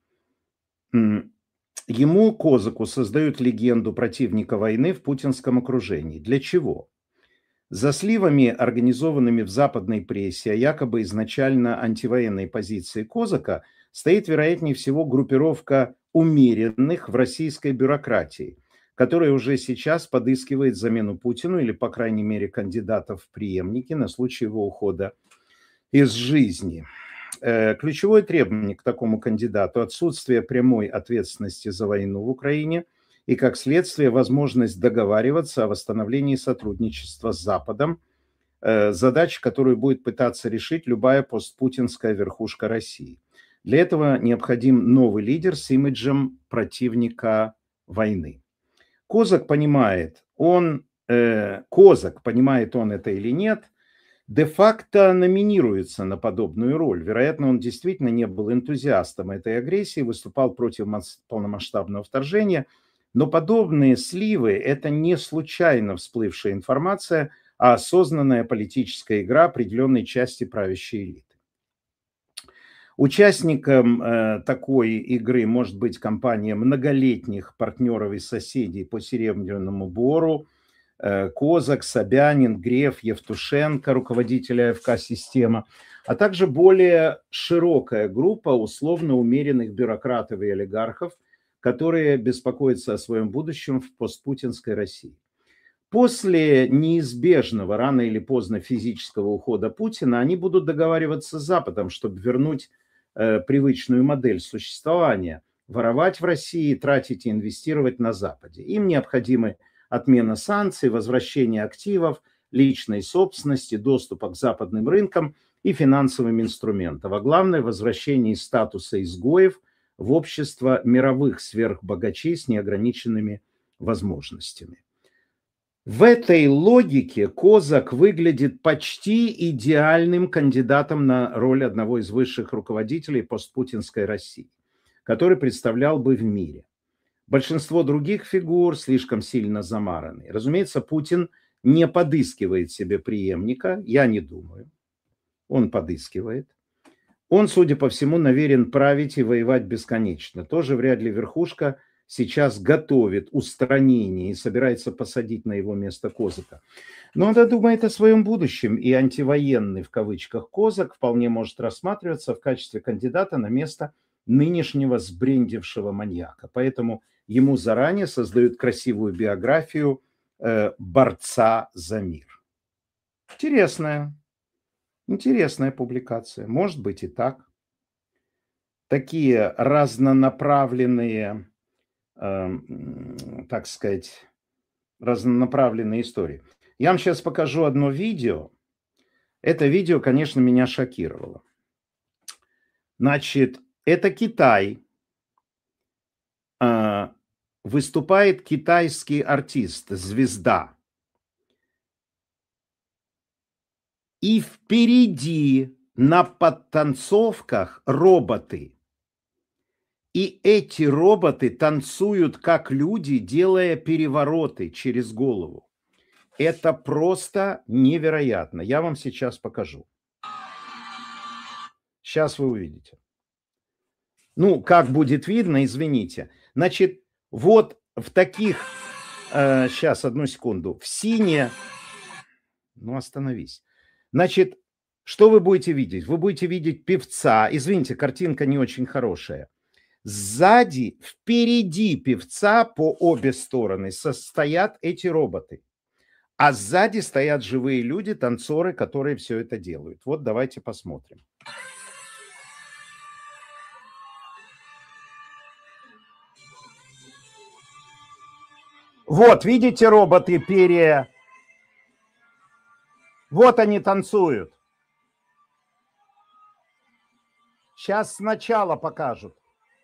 Ему, Козаку, создают легенду противника войны в путинском окружении. Для чего? За сливами, организованными в западной прессе, о якобы изначально антивоенной позиции Козака, стоит, вероятнее всего, группировка умеренных в российской бюрократии, которая уже сейчас подыскивает замену Путину или, по крайней мере, кандидатов в преемники на случай его ухода из жизни. Ключевое требование к такому кандидату – отсутствие прямой ответственности за войну в Украине и, как следствие, возможность договариваться о восстановлении сотрудничества с Западом, задача, которую будет пытаться решить любая постпутинская верхушка России. Для этого необходим новый лидер с имиджем противника войны. Козак понимает он это или нет, де-факто номинируется на подобную роль. Вероятно, он действительно не был энтузиастом этой агрессии, выступал против полномасштабного вторжения, но подобные сливы – это не случайно всплывшая информация, а осознанная политическая игра определенной части правящей элиты. Участником такой игры может быть компания многолетних партнеров и соседей по Серебряному Бору: Козак, Собянин, Греф, Евтушенко, руководители АФК-система, а также более широкая группа условно умеренных бюрократов и олигархов, которые беспокоятся о своем будущем в постпутинской России. После неизбежного рано или поздно физического ухода Путина они будут договариваться с Западом, чтобы вернуть привычную модель существования, воровать в России, тратить и инвестировать на Западе. Им необходимы отмена санкций, возвращение активов, личной собственности, доступа к западным рынкам и финансовым инструментам, а главное – возвращение статуса изгоев в общество мировых сверхбогачей с неограниченными возможностями. В этой логике Козак выглядит почти идеальным кандидатом на роль одного из высших руководителей постпутинской России, который представлял бы в мире. Большинство других фигур слишком сильно замараны. Разумеется, Путин не подыскивает себе преемника, я не думаю. Он подыскивает. Он, судя по всему, намерен править и воевать бесконечно. Тоже вряд ли верхушка сейчас готовит устранение и собирается посадить на его место Козака. Но она думает о своем будущем, и антивоенный, в кавычках, Козак вполне может рассматриваться в качестве кандидата на место нынешнего сбрендившего маньяка. Поэтому ему заранее создают красивую биографию борца за мир. Интересная публикация. Может быть и так. Такие разнонаправленные так сказать, разнонаправленные истории. Я вам сейчас покажу одно видео. Это видео, конечно, меня шокировало. Значит, это Китай. Выступает китайский артист, звезда. И впереди на подтанцовках роботы. И эти роботы танцуют как люди, делая перевороты через голову. Это просто невероятно. Я вам сейчас покажу. Сейчас вы увидите. Ну, как будет видно, извините. Значит, вот в таких... сейчас, одну секунду. В сине... Ну, остановись. Значит, что вы будете видеть? Вы будете видеть певца. Извините, картинка не очень хорошая. Сзади, впереди певца по обе стороны стоят эти роботы. А сзади стоят живые люди, танцоры, которые все это делают. Вот давайте посмотрим. Вот, видите, роботы Вот они танцуют. Сейчас сначала покажут.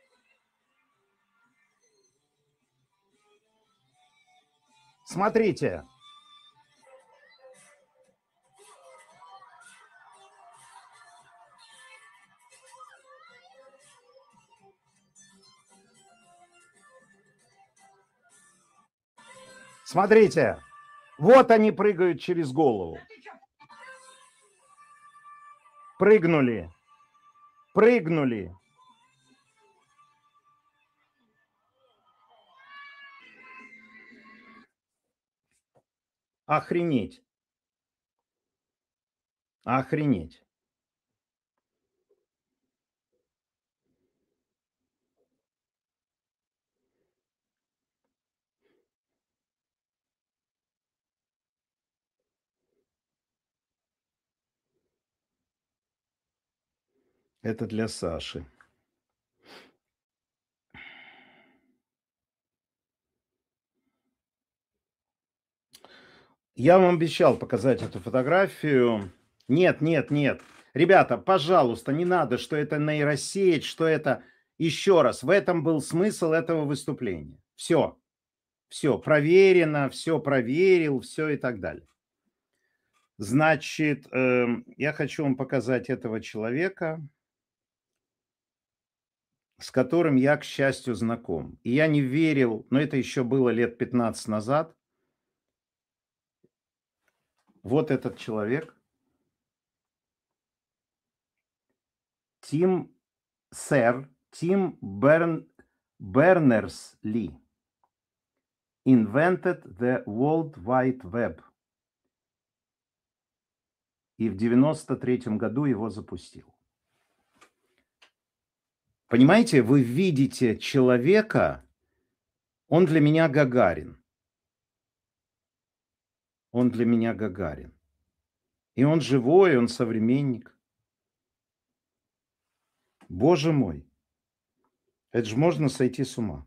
Смотрите. Смотрите. Вот они прыгают через голову. Прыгнули. Прыгнули. Охренеть. Охренеть. Это для Саши. Я вам обещал показать эту фотографию. Нет, нет, нет. Ребята, пожалуйста, не надо, что это нейросеть, что это... Еще раз, в этом был смысл этого выступления. Все. Все проверено, все проверил, все и так далее. Значит, я хочу вам показать этого человека, с которым я, к счастью, знаком. И я не верил, но это еще было лет 15 назад. Вот этот человек. Тим Бернерс-Ли invented the World Wide Web. И в 93-м году его запустил. Понимаете, вы видите человека, он для меня Гагарин. Он для меня Гагарин. И он живой, он современник. Боже мой, это же можно сойти с ума.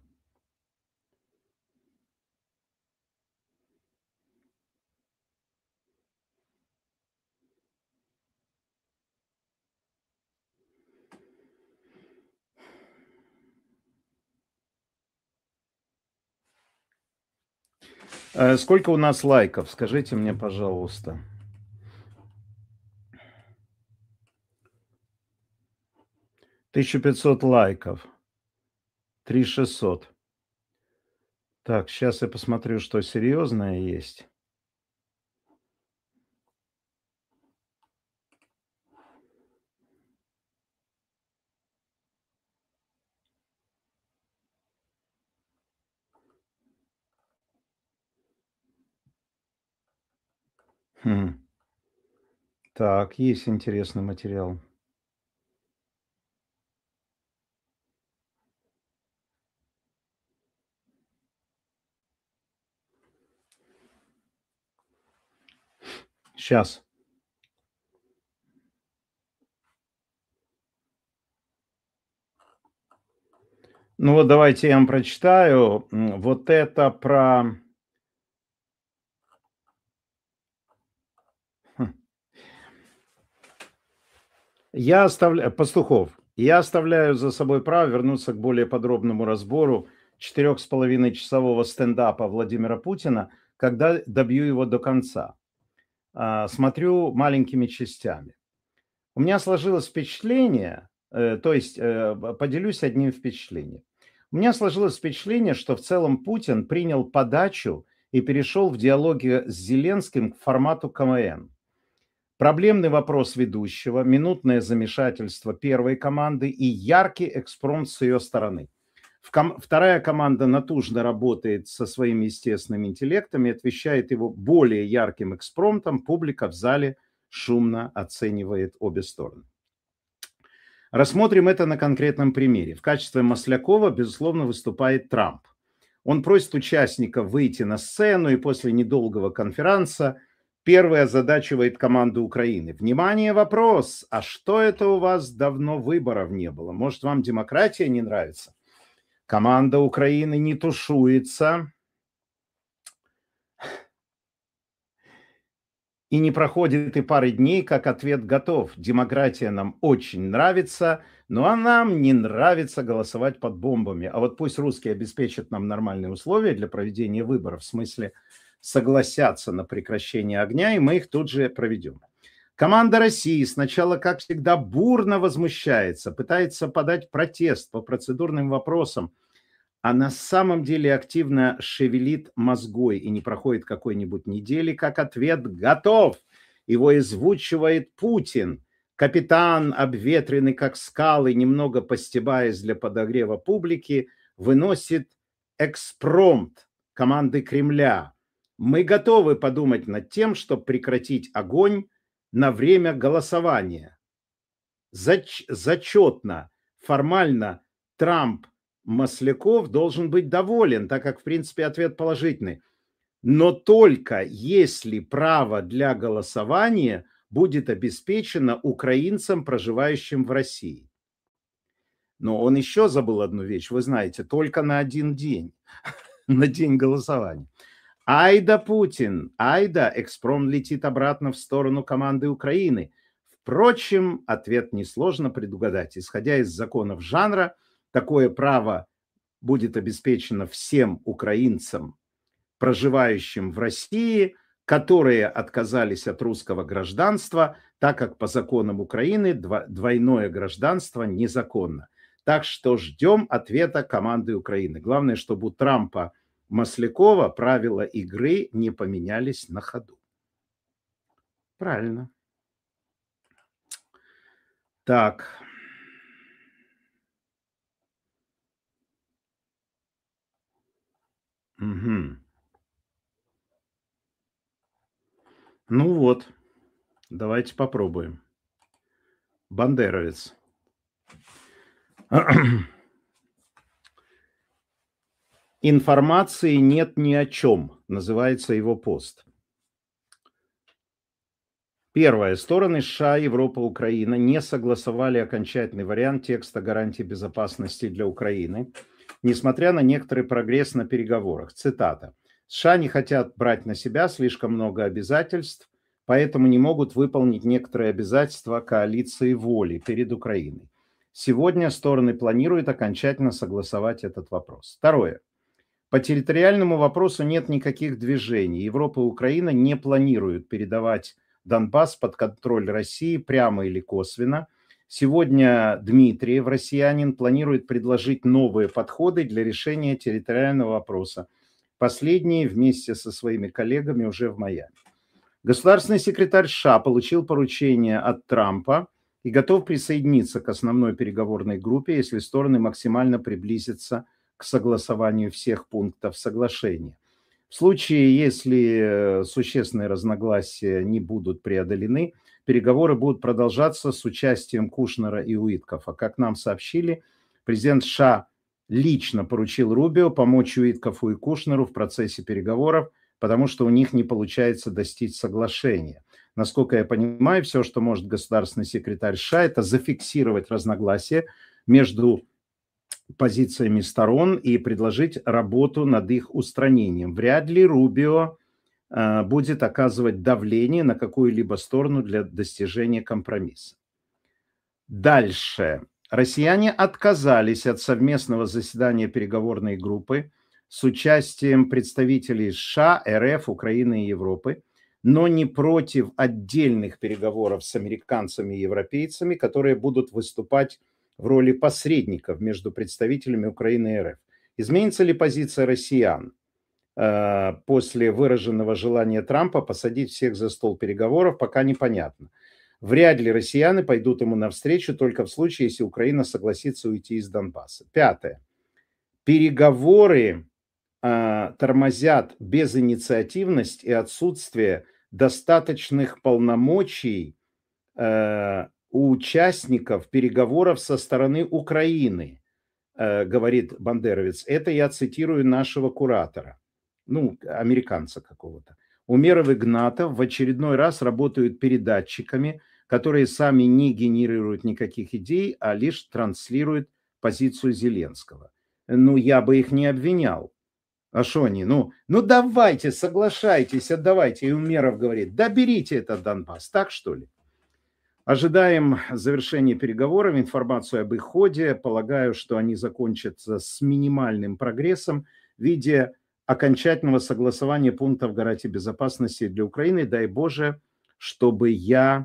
Сколько у нас лайков? Скажите мне, пожалуйста. 1500 лайков. 3600. Так, сейчас я посмотрю, что серьезное есть. Так, есть интересный материал. Сейчас. Ну вот давайте я вам прочитаю. Вот это про... Хм. Я оставляю... Пастухов. Я оставляю за собой право вернуться к более подробному разбору 4,5-часового стендапа Владимира Путина, когда добью его до конца. Смотрю маленькими частями. У меня сложилось впечатление, поделюсь одним впечатлением. У меня сложилось впечатление, что в целом Путин принял подачу и перешел в диалоге с Зеленским к формату КВН. Проблемный вопрос ведущего, минутное замешательство первой команды и яркий экспромт с ее стороны. Вторая команда натужно работает со своим естественным интеллектом и отвечает его более ярким экспромтом. Публика в зале шумно оценивает обе стороны. Рассмотрим это на конкретном примере. В качестве Маслякова, безусловно, выступает Трамп. Он просит участников выйти на сцену и после недолгого конферанса первый озадачивает команду Украины. Внимание, вопрос. А что это у вас давно выборов не было? Может, вам демократия не нравится? Команда Украины не тушуется и не проходит и пары дней, как ответ готов. Демократия нам очень нравится, но а нам не нравится голосовать под бомбами. А вот пусть русские обеспечат нам нормальные условия для проведения выборов, в смысле согласятся на прекращение огня, и мы их тут же проведем. Команда России сначала, как всегда, бурно возмущается, пытается подать протест по процедурным вопросам, а на самом деле активно шевелит мозгой, и не проходит какой-нибудь недели, как ответ готов. Его озвучивает Путин. Капитан, обветренный как скалы, немного постебаясь для подогрева публики, выносит экспромт команды Кремля. Мы готовы подумать над тем, чтобы прекратить огонь на время голосования. Зачетно, формально Трамп Масляков должен быть доволен, так как, в принципе, ответ положительный. Но только если право для голосования будет обеспечено украинцам, проживающим в России. Но он еще забыл одну вещь, вы знаете, только на один день, на день голосования. Айда Путин, айда, экспромт летит обратно в сторону команды Украины. Впрочем, ответ несложно предугадать. Исходя из законов жанра, такое право будет обеспечено всем украинцам, проживающим в России, которые отказались от русского гражданства, так как по законам Украины двойное гражданство незаконно. Так что ждем ответа команды Украины. Главное, чтобы у Трампа Маслякова правила игры не поменялись на ходу. Правильно. Так. Угу. Ну вот, давайте попробуем. Бандеровец. Информации нет ни о чем, называется его пост. Первое. Стороны США, Европа, Украина не согласовали окончательный вариант текста гарантий безопасности для Украины, несмотря на некоторый прогресс на переговорах. Цитата. США не хотят брать на себя слишком много обязательств, поэтому не могут выполнить некоторые обязательства коалиции воли перед Украиной. Сегодня стороны планируют окончательно согласовать этот вопрос. Второе. По территориальному вопросу нет никаких движений. Европа и Украина не планируют передавать Донбасс под контроль России прямо или косвенно. Сегодня Дмитриев, россиянин, планирует предложить новые подходы для решения территориального вопроса. Последние вместе со своими коллегами уже в Майами. Государственный секретарь США получил поручение от Трампа и готов присоединиться к основной переговорной группе, если стороны максимально приблизятся к согласованию всех пунктов соглашения. В случае, если существенные разногласия не будут преодолены, переговоры будут продолжаться с участием Кушнера и Уиткофа. Как нам сообщили, президент США лично поручил Рубио помочь Уиткофу и Кушнеру в процессе переговоров, потому что у них не получается достичь соглашения. Насколько я понимаю, все, что может государственный секретарь США, это зафиксировать разногласия между позициями сторон и предложить работу над их устранением. Вряд ли Рубио будет оказывать давление на какую-либо сторону для достижения компромисса. Дальше. Россияне отказались от совместного заседания переговорной группы с участием представителей США, РФ, Украины и Европы, но не против отдельных переговоров с американцами и европейцами, которые будут выступать в роли посредников между представителями Украины и РФ. Изменится ли позиция россиян после выраженного желания Трампа посадить всех за стол переговоров, пока непонятно. Вряд ли россияне пойдут ему навстречу только в случае, если Украина согласится уйти из Донбасса. Пятое. Переговоры тормозят безинициативность и отсутствие достаточных полномочий у участников переговоров со стороны Украины, говорит Бандеровец. Это я цитирую нашего куратора, американца какого-то. Умеров и Гнатов в очередной раз работают передатчиками, которые сами не генерируют никаких идей, а лишь транслируют позицию Зеленского. Я бы их не обвинял. А что они? Давайте, соглашайтесь, отдавайте. И Умеров говорит, да берите этот Донбасс. Так что ли? Ожидаем завершения переговоров, информацию об их ходе. Полагаю, что они закончатся с минимальным прогрессом в виде окончательного согласования пунктов гарантии безопасности для Украины. Дай Боже, чтобы я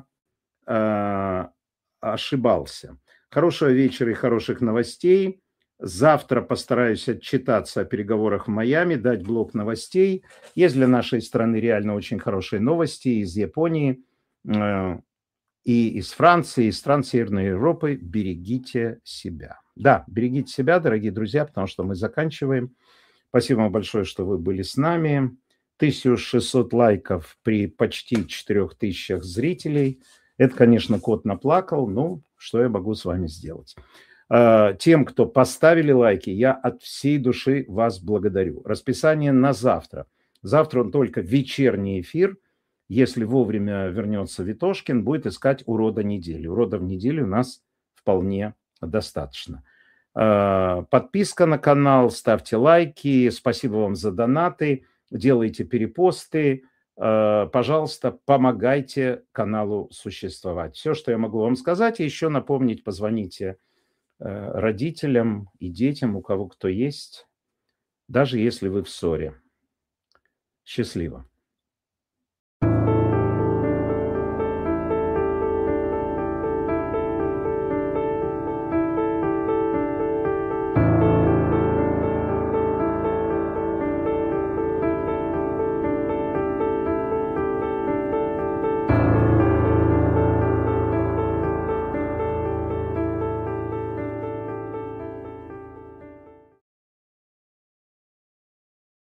ошибался. Хорошего вечера и хороших новостей. Завтра постараюсь отчитаться о переговорах в Майами, дать блок новостей. Есть для нашей страны реально очень хорошие новости из Японии и из Франции, из стран Северной Европы. Берегите себя. Да, берегите себя, дорогие друзья, потому что мы заканчиваем. Спасибо вам большое, что вы были с нами. 1600 лайков при почти 4000 зрителей. Это, конечно, кот наплакал, но что я могу с вами сделать? Тем, кто поставили лайки, я от всей души вас благодарю. Расписание на завтра. Завтра он только вечерний эфир. Если вовремя вернется Витошкин, будет искать урода недели. Уродов недели у нас вполне достаточно. Подписка на канал, ставьте лайки. Спасибо вам за донаты. Делайте перепосты. Пожалуйста, помогайте каналу существовать. Все, что я могу вам сказать, и еще напомнить, позвоните родителям и детям, у кого кто есть, даже если вы в ссоре. Счастливо.